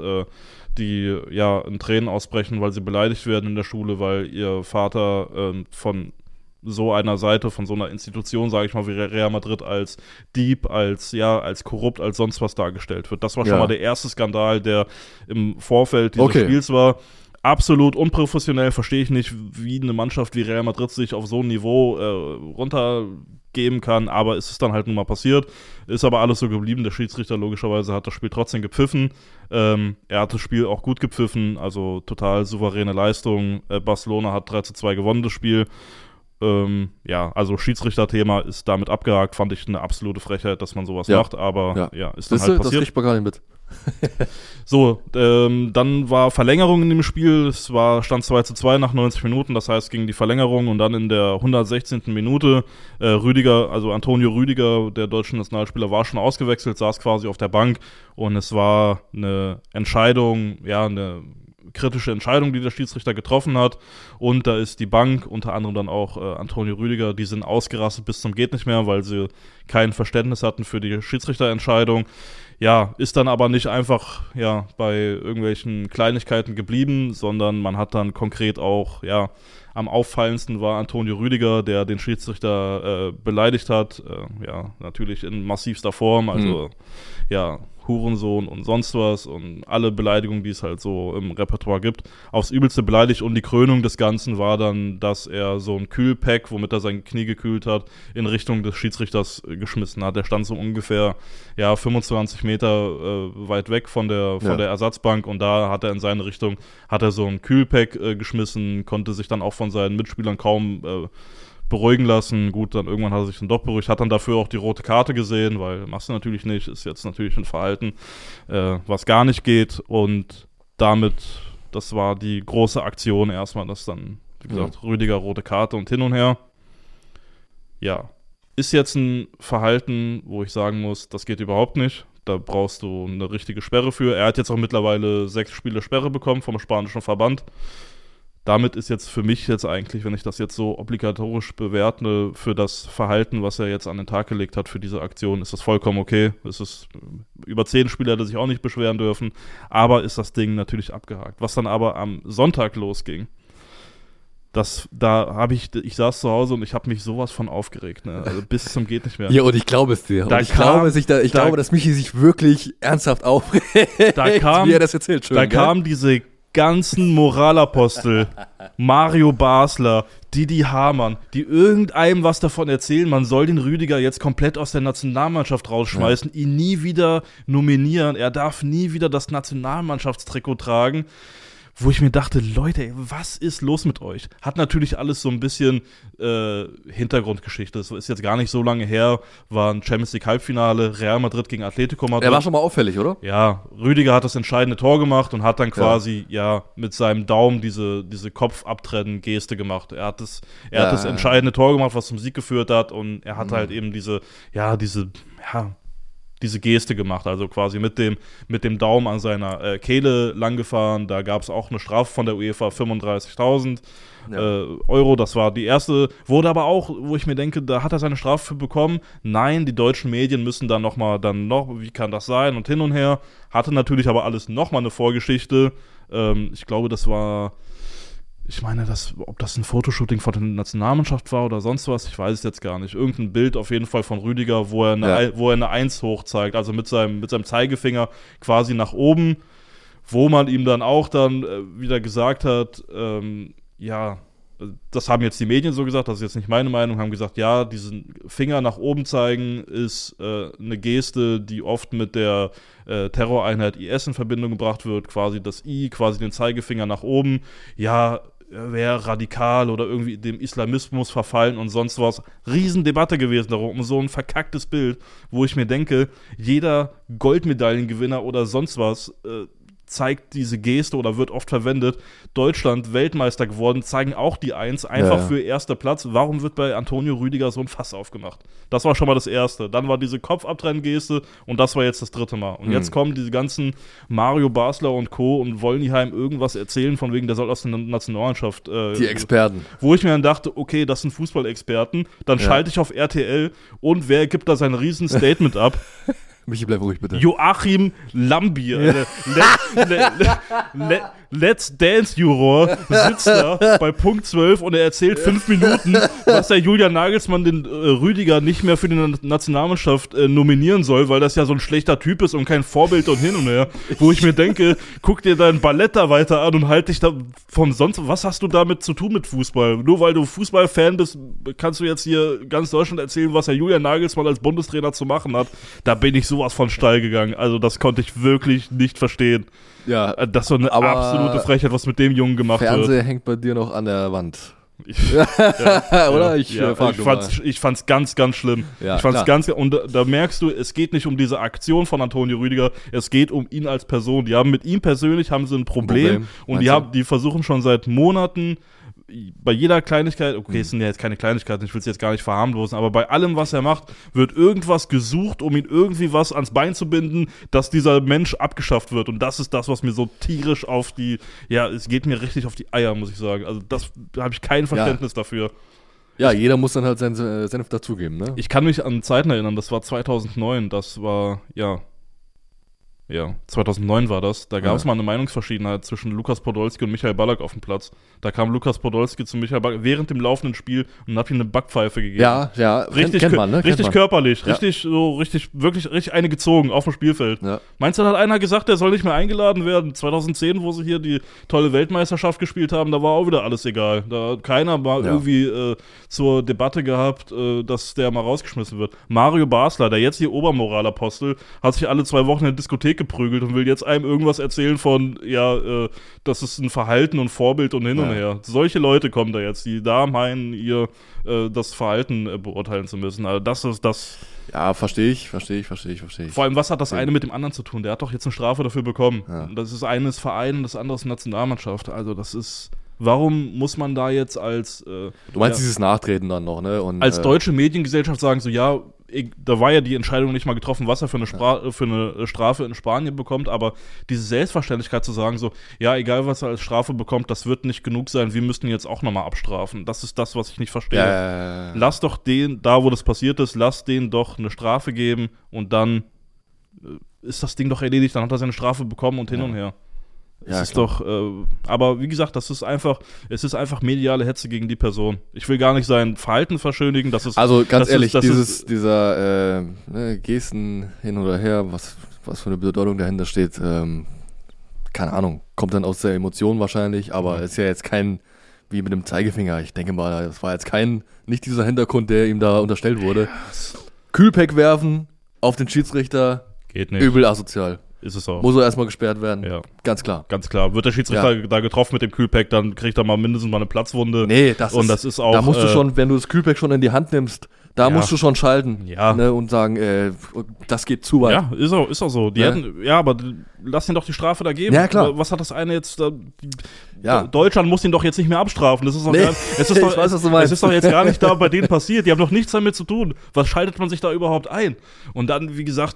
Speaker 2: die ja in Tränen ausbrechen, weil sie beleidigt werden in der Schule, weil ihr Vater von so einer Seite, von so einer Institution, sage ich mal, wie Real Madrid als Dieb, als korrupt, als sonst was dargestellt wird. Das war schon
Speaker 3: Ja.
Speaker 2: mal der erste Skandal, der im Vorfeld dieses
Speaker 3: Okay.
Speaker 2: Spiels war. Absolut unprofessionell, verstehe ich nicht, wie eine Mannschaft wie Real Madrid sich auf so ein Niveau runtergeben kann, aber es ist dann halt nun mal passiert. Ist aber alles so geblieben. Der Schiedsrichter logischerweise hat das Spiel trotzdem gepfiffen. Er hat das Spiel auch gut gepfiffen, also total souveräne Leistung. Barcelona hat 3:2 gewonnen, das Spiel. Also Schiedsrichterthema ist damit abgehakt, fand ich eine absolute Frechheit, dass man sowas macht, aber ist dann halt passiert.
Speaker 3: Das kriegt man gar nicht mit.
Speaker 2: So, dann war Verlängerung in dem Spiel, stand 2:2 nach 90 Minuten, das heißt ging die Verlängerung und dann in der 116. Minute Antonio Rüdiger, der deutsche Nationalspieler, war schon ausgewechselt, saß quasi auf der Bank und es war eine Entscheidung, eine kritische Entscheidung, die der Schiedsrichter getroffen hat und da ist die Bank, unter anderem dann auch Antonio Rüdiger, die sind ausgerastet bis zum geht nicht mehr, weil sie kein Verständnis hatten für die Schiedsrichterentscheidung. Ja, ist dann aber nicht einfach bei irgendwelchen Kleinigkeiten geblieben, sondern man hat dann konkret auch, am auffallendsten war Antonio Rüdiger, der den Schiedsrichter beleidigt hat, natürlich in massivster Form, also Hurensohn und sonst was und alle Beleidigungen, die es halt so im Repertoire gibt, aufs Übelste beleidigt und die Krönung des Ganzen war dann, dass er so ein Kühlpack, womit er sein Knie gekühlt hat, in Richtung des Schiedsrichters geschmissen hat. Der stand so ungefähr 25 Meter weit weg von der Ersatzbank und da hat er in seine Richtung, so ein Kühlpack geschmissen, konnte sich dann auch von seinen Mitspielern kaum beruhigen lassen. Gut, dann irgendwann hat er sich dann doch beruhigt, hat dann dafür auch die rote Karte gesehen, weil machst du natürlich nicht, ist jetzt natürlich ein Verhalten, was gar nicht geht und damit, das war die große Aktion erstmal, dass dann, wie gesagt, Rüdiger rote Karte und hin und her. Ja, ist jetzt ein Verhalten, wo ich sagen muss, das geht überhaupt nicht. Da brauchst du eine richtige Sperre für. Er hat jetzt auch mittlerweile 6 Spiele Sperre bekommen vom spanischen Verband. Damit ist jetzt für mich eigentlich, wenn ich das jetzt so obligatorisch bewerte, für das Verhalten, was er jetzt an den Tag gelegt hat für diese Aktion, ist das vollkommen okay. Es ist über 10 Spieler, die sich auch nicht beschweren dürfen, aber ist das Ding natürlich abgehakt. Was dann aber am Sonntag losging, ich saß zu Hause und ich habe mich sowas von aufgeregt, ne? Also bis zum geht nicht mehr.
Speaker 3: Ja, und ich glaube es dir. Ich glaube, dass Michi sich wirklich ernsthaft aufregt, wie er das erzählt.
Speaker 2: Kamen diese ganzen Moralapostel, Mario Basler, Didi Hamann, die irgendeinem was davon erzählen, man soll den Rüdiger jetzt komplett aus der Nationalmannschaft rausschmeißen, ihn nie wieder nominieren, er darf nie wieder das Nationalmannschaftstrikot tragen. Wo ich mir dachte, Leute, was ist los mit euch? Hat natürlich alles so ein bisschen Hintergrundgeschichte. Das ist jetzt gar nicht so lange her, war ein Champions League Halbfinale, Real Madrid gegen Atletico Madrid.
Speaker 3: Er war schon mal auffällig, oder?
Speaker 2: Ja, Rüdiger hat das entscheidende Tor gemacht und hat dann quasi mit seinem Daumen diese Kopfabtrennen-Geste gemacht. Er hat das entscheidende Tor gemacht, was zum Sieg geführt hat und er hat halt eben diese Geste gemacht, also quasi mit dem Daumen an seiner Kehle langgefahren. Da gab es auch eine Strafe von der UEFA, 35.000 Euro. Das war die erste, wurde aber auch, wo ich mir denke, da hat er seine Strafe für bekommen. Nein, die deutschen Medien müssen dann noch, wie kann das sein und hin und her. Hatte natürlich aber alles nochmal eine Vorgeschichte. Ich glaube, ob das ein Fotoshooting von der Nationalmannschaft war oder sonst was, ich weiß es jetzt gar nicht. Irgendein Bild auf jeden Fall von Rüdiger, wo er eine 1 hoch zeigt, also mit seinem Zeigefinger quasi nach oben, wo man ihm dann auch wieder gesagt hat, das haben jetzt die Medien so gesagt, das ist jetzt nicht meine Meinung, haben gesagt, diesen Finger nach oben zeigen ist eine Geste, die oft mit der Terroreinheit IS in Verbindung gebracht wird, quasi das I, quasi den Zeigefinger nach oben, wäre radikal oder irgendwie dem Islamismus verfallen und sonst was. Riesendebatte gewesen darum, um so ein verkacktes Bild, wo ich mir denke, jeder Goldmedaillengewinner oder sonst was zeigt diese Geste oder wird oft verwendet. Deutschland Weltmeister geworden, zeigen auch die 1, einfach für erster Platz. Warum wird bei Antonio Rüdiger so ein Fass aufgemacht? Das war schon mal das Erste. Dann war diese Kopfabtrennen-Geste und das war jetzt das 3. Mal. Und jetzt kommen diese ganzen Mario Basler und Co. und wollen die Heim irgendwas erzählen, von wegen, der soll aus der Nationalmannschaft.
Speaker 3: Die Experten.
Speaker 2: Wo ich mir dann dachte, okay, das sind Fußballexperten. Dann schalte ich auf RTL und wer gibt da sein Riesenstatement ab?
Speaker 3: Michi, bleib ruhig, bitte.
Speaker 2: Joachim Lambier, Let's Dance Juror, sitzt da bei Punkt 12 und er erzählt 5 Minuten, was der Julian Nagelsmann den Rüdiger nicht mehr für die Nationalmannschaft nominieren soll, weil das ja so ein schlechter Typ ist und kein Vorbild und hin und her. Wo ich mir denke, guck dir dein Ballett da weiter an und halt dich da von sonst, was hast du damit zu tun mit Fußball? Nur weil du Fußballfan bist, kannst du jetzt hier ganz Deutschland erzählen, was der Julian Nagelsmann als Bundestrainer zu machen hat. Da bin ich sowas von steil gegangen. Also das konnte ich wirklich nicht verstehen.
Speaker 3: Ja,
Speaker 2: das ist so eine absolute Frechheit, was mit dem Jungen gemacht wird.
Speaker 3: Fernseher hängt bei dir noch an der Wand. Oder?
Speaker 2: Ich fand's ganz, ganz schlimm.
Speaker 3: Ja,
Speaker 2: ich fand's
Speaker 3: klar.
Speaker 2: und da merkst du, es geht nicht um diese Aktion von Antonio Rüdiger, es geht um ihn als Person. Die haben mit ihm persönlich ein Problem und die versuchen schon seit Monaten bei jeder Kleinigkeit, okay, es sind ja jetzt keine Kleinigkeiten, ich will es jetzt gar nicht verharmlosen, aber bei allem, was er macht, wird irgendwas gesucht, um ihn irgendwie was ans Bein zu binden, dass dieser Mensch abgeschafft wird. Und das ist das, was mir so tierisch es geht mir richtig auf die Eier, muss ich sagen. Also da habe ich kein Verständnis dafür.
Speaker 3: Ja, jeder muss dann halt seinen Senf dazugeben, ne?
Speaker 2: Ich kann mich an Zeiten erinnern, das war 2009, 2009 war das. Da gab es mal eine Meinungsverschiedenheit zwischen Lukas Podolski und Michael Ballack auf dem Platz. Da kam Lukas Podolski zu Michael Ballack während dem laufenden Spiel und hat ihm eine Backpfeife gegeben.
Speaker 3: Ja,
Speaker 2: richtig,
Speaker 3: kennt man, ne?
Speaker 2: Richtig körperlich,
Speaker 3: Ja.
Speaker 2: wirklich eine gezogen auf dem Spielfeld.
Speaker 3: Ja.
Speaker 2: Meinst du, da hat einer gesagt, der soll nicht mehr eingeladen werden? 2010, wo sie hier die tolle Weltmeisterschaft gespielt haben, da war auch wieder alles egal. Da hat keiner mal irgendwie zur Debatte gehabt, dass der mal rausgeschmissen wird. Mario Basler, der jetzt hier Obermoralapostel, hat sich alle 2 Wochen in der Diskothek geprügelt und will jetzt einem irgendwas erzählen von, das ist ein Verhalten und Vorbild und hin und her. Solche Leute kommen da jetzt, die da meinen, das Verhalten beurteilen zu müssen. Also das ist das.
Speaker 3: Ja, verstehe ich.
Speaker 2: Vor allem, was hat das eine mit dem anderen zu tun? Der hat doch jetzt eine Strafe dafür bekommen. Ja. Das ist eines Verein und das andere ist Nationalmannschaft. Also das ist. Warum muss man da jetzt als
Speaker 3: Du meinst dieses Nachtreten dann noch, ne? Und,
Speaker 2: als deutsche Mediengesellschaft sagen so, da war ja die Entscheidung nicht mal getroffen, was er für eine Strafe in Spanien bekommt, aber diese Selbstverständlichkeit zu sagen so, ja, egal was er als Strafe bekommt, das wird nicht genug sein, wir müssten ihn jetzt auch nochmal abstrafen. Das ist das, was ich nicht verstehe. Lass doch wo das passiert ist, lass denen doch eine Strafe geben und dann ist das Ding doch erledigt, dann hat er seine Strafe bekommen und hin und her. Es ist doch, aber wie gesagt, es ist einfach mediale Hetze gegen die Person. Ich will gar nicht sein Verhalten verschönigen.
Speaker 3: Also ganz ehrlich, dieser Gesten hin oder her, was für eine Bedeutung dahinter steht, keine Ahnung, kommt dann aus der Emotion wahrscheinlich, aber ist ja jetzt kein, wie mit dem Zeigefinger, ich denke mal, das war jetzt nicht dieser Hintergrund, der ihm da unterstellt wurde. Kühlpack werfen auf den Schiedsrichter,
Speaker 2: geht nicht.
Speaker 3: Übel asozial.
Speaker 2: Ist es auch.
Speaker 3: Muss er erstmal gesperrt werden.
Speaker 2: Ja.
Speaker 3: Ganz klar.
Speaker 2: Ganz klar. Wird der Schiedsrichter da getroffen mit dem Kühlpack, dann kriegt er mindestens mal eine Platzwunde.
Speaker 3: Nee, das ist auch. Da musst du schon, wenn du das Kühlpack schon in die Hand nimmst, musst du schon schalten.
Speaker 2: Ja.
Speaker 3: Ne, und sagen, das geht zu weit.
Speaker 2: Ja, ist auch so. Aber lass ihn doch die Strafe da geben.
Speaker 3: Ja, klar.
Speaker 2: Was hat das eine jetzt da? Deutschland muss ihn doch jetzt nicht mehr abstrafen. Das ist doch es ist doch jetzt gar nicht da bei denen passiert. Die haben doch nichts damit zu tun. Was schaltet man sich da überhaupt ein? Und dann, wie gesagt,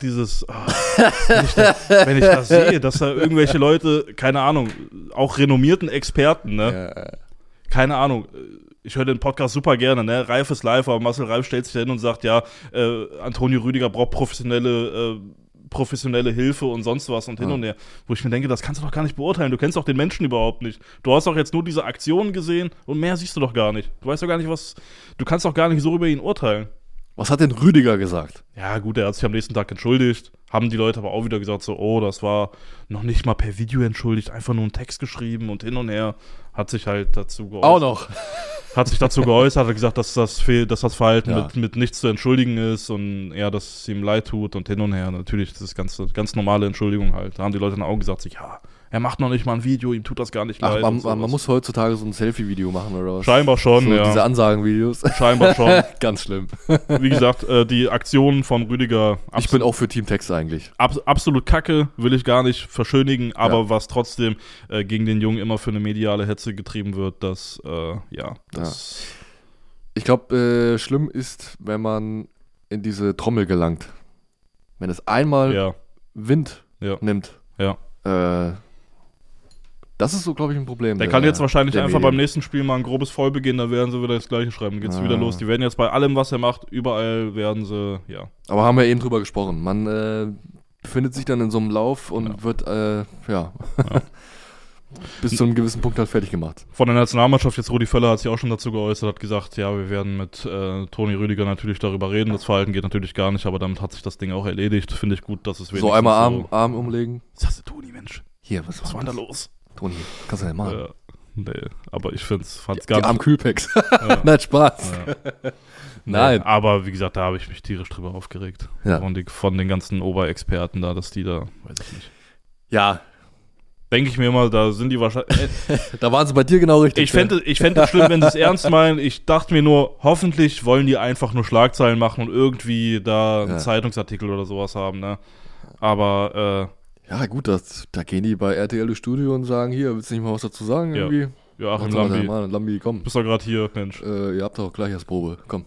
Speaker 2: wenn ich das sehe, dass da irgendwelche Leute, keine Ahnung, auch renommierten Experten, ne? Ja. Keine Ahnung, ich höre den Podcast super gerne, ne? Reif ist live, aber Marcel Reif stellt sich da hin und sagt, Antonio Rüdiger braucht professionelle Hilfe und sonst was und hin und her. Wo ich mir denke, das kannst du doch gar nicht beurteilen. Du kennst doch den Menschen überhaupt nicht. Du hast doch jetzt nur diese Aktion gesehen und mehr siehst du doch gar nicht. Du weißt doch gar nicht, du kannst doch gar nicht so über ihn urteilen.
Speaker 3: Was hat denn Rüdiger gesagt?
Speaker 2: Ja gut, er hat sich am nächsten Tag entschuldigt. Haben die Leute aber auch wieder gesagt so, das war noch nicht mal per Video entschuldigt, einfach nur einen Text geschrieben und hin und her. Hat sich halt dazu geäußert.
Speaker 3: Auch noch.
Speaker 2: Hat sich dazu geäußert, hat gesagt, dass das Verhalten mit nichts zu entschuldigen ist und dass es ihm leid tut und hin und her. Natürlich, das ist ganz normale Entschuldigung halt. Da haben die Leute dann auch gesagt, er macht noch nicht mal ein Video, ihm tut das gar nicht leid.
Speaker 3: Man muss heutzutage so ein Selfie-Video machen oder was?
Speaker 2: Scheinbar schon,
Speaker 3: so diese Ansagen-Videos.
Speaker 2: Scheinbar schon.
Speaker 3: Ganz schlimm.
Speaker 2: Wie gesagt, die Aktionen von Rüdiger.
Speaker 3: Ich bin auch für Team Text eigentlich.
Speaker 2: Absolut kacke, will ich gar nicht verschönigen, aber was trotzdem gegen den Jungen immer für eine mediale Hetze getrieben wird,
Speaker 3: Ich glaube, schlimm ist, wenn in diese Trommel gelangt. Wenn es einmal Wind nimmt.
Speaker 2: Ja.
Speaker 3: Das ist so, glaube ich, ein Problem.
Speaker 2: Der kann jetzt wahrscheinlich einfach beim nächsten Spiel mal ein grobes Foul begehen, da werden sie wieder das Gleiche schreiben. Dann geht's wieder los. Die werden jetzt bei allem, was er macht, überall werden sie,
Speaker 3: Aber haben wir eben drüber gesprochen. Man befindet sich dann in so einem Lauf und wird, bis zu einem gewissen Punkt halt fertig gemacht.
Speaker 2: Von der Nationalmannschaft, jetzt Rudi Völler hat sich auch schon dazu geäußert, hat gesagt, wir werden mit Toni Rüdiger natürlich darüber reden. Das Verhalten geht natürlich gar nicht, aber damit hat sich das Ding auch erledigt. Finde ich gut, dass es wenigstens
Speaker 3: so einmal Arm umlegen.
Speaker 2: Was hast du, Toni, Mensch?
Speaker 3: Hier, was war da los? Toni, kannst du nicht machen.
Speaker 2: Nee, aber ich fand's gar nicht.
Speaker 3: Die Arm-Kühlpacks. Nein, Spaß.
Speaker 2: Ja.
Speaker 3: Nein.
Speaker 2: Nee, aber wie gesagt, da habe ich mich tierisch drüber aufgeregt.
Speaker 3: Ja.
Speaker 2: Von den ganzen Oberexperten da, dass die da, weiß ich nicht.
Speaker 3: Ja,
Speaker 2: denke ich mir immer, da sind die wahrscheinlich.
Speaker 3: Da waren sie bei dir genau richtig.
Speaker 2: Ich fände es schlimm, wenn sie es ernst meinen. Ich dachte mir nur, hoffentlich wollen die einfach nur Schlagzeilen machen und irgendwie da einen Zeitungsartikel oder sowas haben, ne? Aber,
Speaker 3: ja, gut, da gehen die bei RTL ins Studio und sagen, hier, willst du nicht mal was dazu sagen irgendwie?
Speaker 2: Ja, Achim Lambi.
Speaker 3: Lambi, komm.
Speaker 2: Bist doch gerade hier, Mensch.
Speaker 3: Ihr habt doch gleich erst Probe, komm.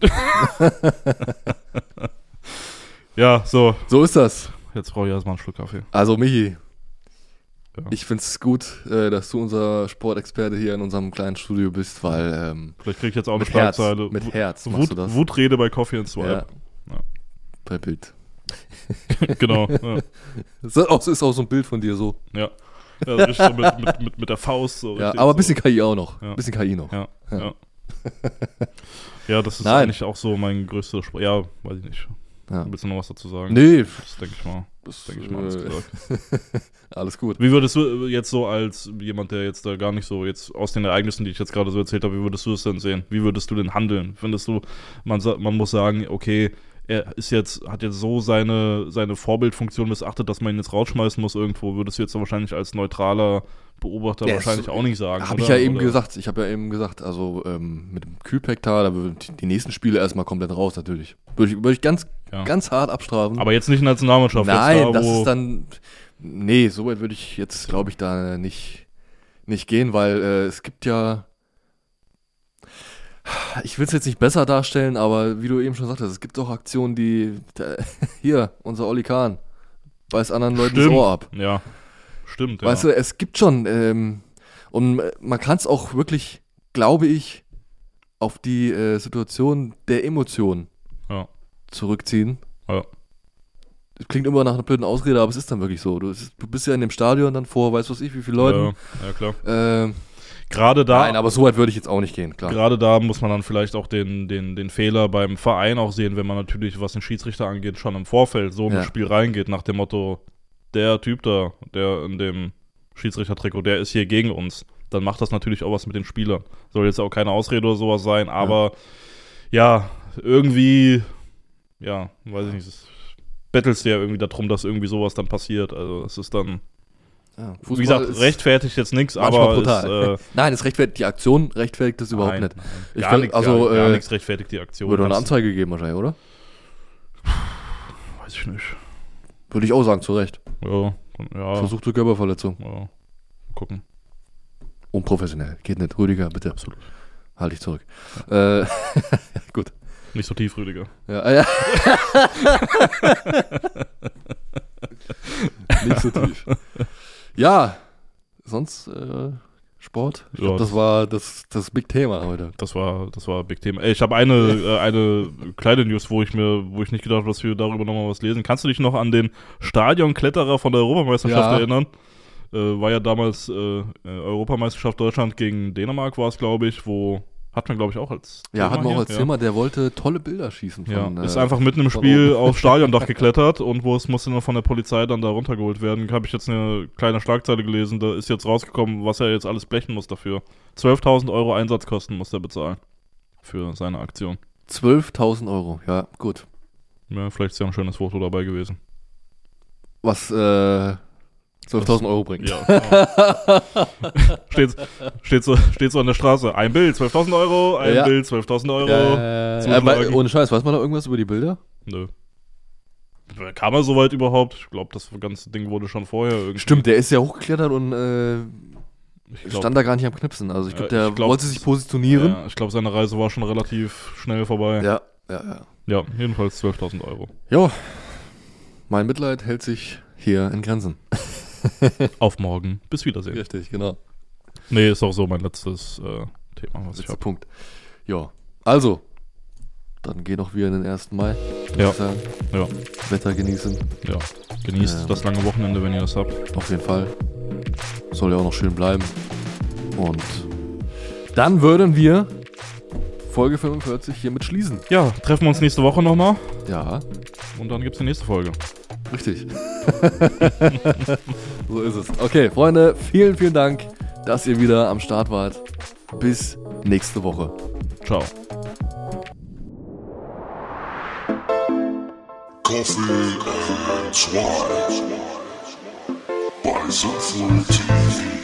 Speaker 2: Ja, so.
Speaker 3: So ist das.
Speaker 2: Jetzt brauche ich erstmal einen Schluck Kaffee.
Speaker 3: Also, Michi,
Speaker 2: Ja.
Speaker 3: ich finde es gut, dass du unser Sportexperte hier in unserem kleinen Studio bist, weil
Speaker 2: Vielleicht kriege ich jetzt auch eine
Speaker 3: mit Herz,
Speaker 2: Schlagzeile.
Speaker 3: mit Herz machst du das.
Speaker 2: Wutrede bei Coffee and Swipe.
Speaker 3: Ja. Bei Bild.
Speaker 2: Genau. Ja.
Speaker 3: Das ist auch so ein Bild von dir so.
Speaker 2: Ja, richtig so mit der Faust. So
Speaker 3: Ja,
Speaker 2: richtig
Speaker 3: aber
Speaker 2: so.
Speaker 3: ein bisschen KI auch noch.
Speaker 2: Ja.
Speaker 3: Ein bisschen KI noch.
Speaker 2: Ja. Ja, das ist
Speaker 3: Nein.
Speaker 2: eigentlich auch so mein größter Sport. Ja, weiß ich nicht.
Speaker 3: Ja.
Speaker 2: Willst du noch was dazu sagen?
Speaker 3: Nee,
Speaker 2: Das denke ich mal.
Speaker 3: das,
Speaker 2: Alles gesagt.
Speaker 3: alles gut.
Speaker 2: Wie würdest du jetzt so als jemand, der jetzt da gar nicht so jetzt aus den Ereignissen, die ich jetzt gerade so erzählt habe, wie würdest du es denn sehen? Wie würdest du denn handeln? Findest du, man muss sagen, okay, er hat jetzt so seine Vorbildfunktion missachtet, dass man ihn jetzt rausschmeißen muss irgendwo, würdest du jetzt wahrscheinlich als neutraler Beobachter
Speaker 3: Ja,
Speaker 2: wahrscheinlich auch nicht sagen.
Speaker 3: Habe ich ja eben gesagt. Ich habe ja eben gesagt, also mit dem Kühlpack-Tal, da würden die nächsten Spiele erstmal komplett raus natürlich. Würde ich ganz hart abstrafen.
Speaker 2: Aber jetzt nicht in der Nationalmannschaft.
Speaker 3: Nein,
Speaker 2: jetzt da,
Speaker 3: das
Speaker 2: wo
Speaker 3: ist dann. Nee, so weit würde ich jetzt, glaube ich, da nicht gehen, weil es gibt ja. Ich will es jetzt nicht besser darstellen, aber wie du eben schon sagtest, es gibt auch Aktionen, hier, unser Olli Kahn, beißt anderen Leuten das Ohr ab.
Speaker 2: Ja, stimmt.
Speaker 3: Weißt du, es gibt schon, und man kann es auch wirklich, glaube ich, auf die Situation der Emotionen zurückziehen.
Speaker 2: Ja.
Speaker 3: Das klingt immer nach einer blöden Ausrede, aber es ist dann wirklich so. Du bist ja in dem Stadion dann vor, weißt du was ich, wie viele Leuten.
Speaker 2: Ja, klar. Gerade da.
Speaker 3: Nein, aber so weit würde ich jetzt auch nicht gehen, klar.
Speaker 2: Gerade da muss man dann vielleicht auch den Fehler beim Verein auch sehen, wenn man natürlich, was den Schiedsrichter angeht, schon im Vorfeld so in das Spiel reingeht, nach dem Motto, der Typ da, der in dem Schiedsrichtertrikot, der ist hier gegen uns. Dann macht das natürlich auch was mit den Spielern. Soll jetzt auch keine Ausrede oder sowas sein, aber ja, irgendwie, ja, weiß ich nicht, es bettelst du ja irgendwie darum, dass irgendwie sowas dann passiert. Also es ist dann, wie gesagt, rechtfertigt jetzt nichts, aber
Speaker 3: brutal. Nein, es rechtfertigt die Aktion, rechtfertigt das überhaupt nicht.
Speaker 2: Ich gar nichts rechtfertigt die Aktion.
Speaker 3: Würde eine Anzeige geben wahrscheinlich, oder?
Speaker 2: Weiß ich nicht.
Speaker 3: Würde ich auch sagen, zu Recht.
Speaker 2: Ja.
Speaker 3: Versuchte Körperverletzung.
Speaker 2: Ja. Gucken.
Speaker 3: Unprofessionell. Geht nicht. Rüdiger, bitte.
Speaker 2: Absolut.
Speaker 3: Halt dich zurück. Gut.
Speaker 2: Nicht so tief, Rüdiger.
Speaker 3: Ja. Nicht so tief. Ja, sonst Sport. Ich glaube, das war das Big Thema heute.
Speaker 2: Das war Big Thema. Ich habe eine kleine News, wo ich nicht gedacht habe, dass wir darüber nochmal was lesen. Kannst du dich noch an den Stadionkletterer von der Europameisterschaft erinnern? War ja damals Europameisterschaft Deutschland gegen Dänemark, war es, glaube ich, wo hat man, glaube ich, auch als
Speaker 3: Thema. Ja, hat man auch als Thema, der wollte tolle Bilder schießen.
Speaker 2: Ist einfach mitten im Spiel aufs Stadiondach geklettert und musste dann von der Polizei dann da runtergeholt werden. Habe ich jetzt eine kleine Schlagzeile gelesen, da ist jetzt rausgekommen, was er jetzt alles blechen muss dafür. 12.000 € Einsatzkosten muss er bezahlen für seine Aktion.
Speaker 3: 12.000 €, ja, gut.
Speaker 2: Ja, vielleicht ist ja ein schönes Foto dabei gewesen.
Speaker 3: Was 12.000 € bringt.
Speaker 2: Ja. steht so an der Straße. Ein Bild, 12.000 €, ein Bild, 12.000 €.
Speaker 3: Ohne Scheiß, weiß man da irgendwas über die Bilder?
Speaker 2: Nö. Kam er soweit überhaupt? Ich glaube, das ganze Ding wurde schon vorher irgendwie.
Speaker 3: Stimmt, der ist ja hochgeklettert und stand da gar nicht am Knipsen. Also ich glaube, der wollte sich positionieren.
Speaker 2: Ja, ich glaube, seine Reise war schon relativ schnell vorbei.
Speaker 3: Ja.
Speaker 2: Ja, jedenfalls 12.000 €.
Speaker 3: Jo, mein Mitleid hält sich hier in Grenzen.
Speaker 2: Auf morgen. Bis Wiedersehen.
Speaker 3: Richtig, genau.
Speaker 2: Nee, ist auch so mein letztes Thema, was ich habe.
Speaker 3: Punkt. Ja, also, dann geh doch wieder in den 1. Mai.
Speaker 2: Ja.
Speaker 3: Ja. Wetter genießen.
Speaker 2: Ja. Genießt das lange Wochenende, wenn ihr das habt.
Speaker 3: Auf jeden Fall. Soll ja auch noch schön bleiben. Und dann würden wir Folge 45 hiermit schließen.
Speaker 2: Ja, treffen wir uns nächste Woche nochmal.
Speaker 3: Ja.
Speaker 2: Und dann gibt's die nächste Folge.
Speaker 3: Richtig. So ist es. Okay, Freunde, vielen, vielen Dank, dass ihr wieder am Start wart. Bis nächste Woche.
Speaker 2: Ciao.
Speaker 1: Coffee and Swipe. bei Sinnvoll TV.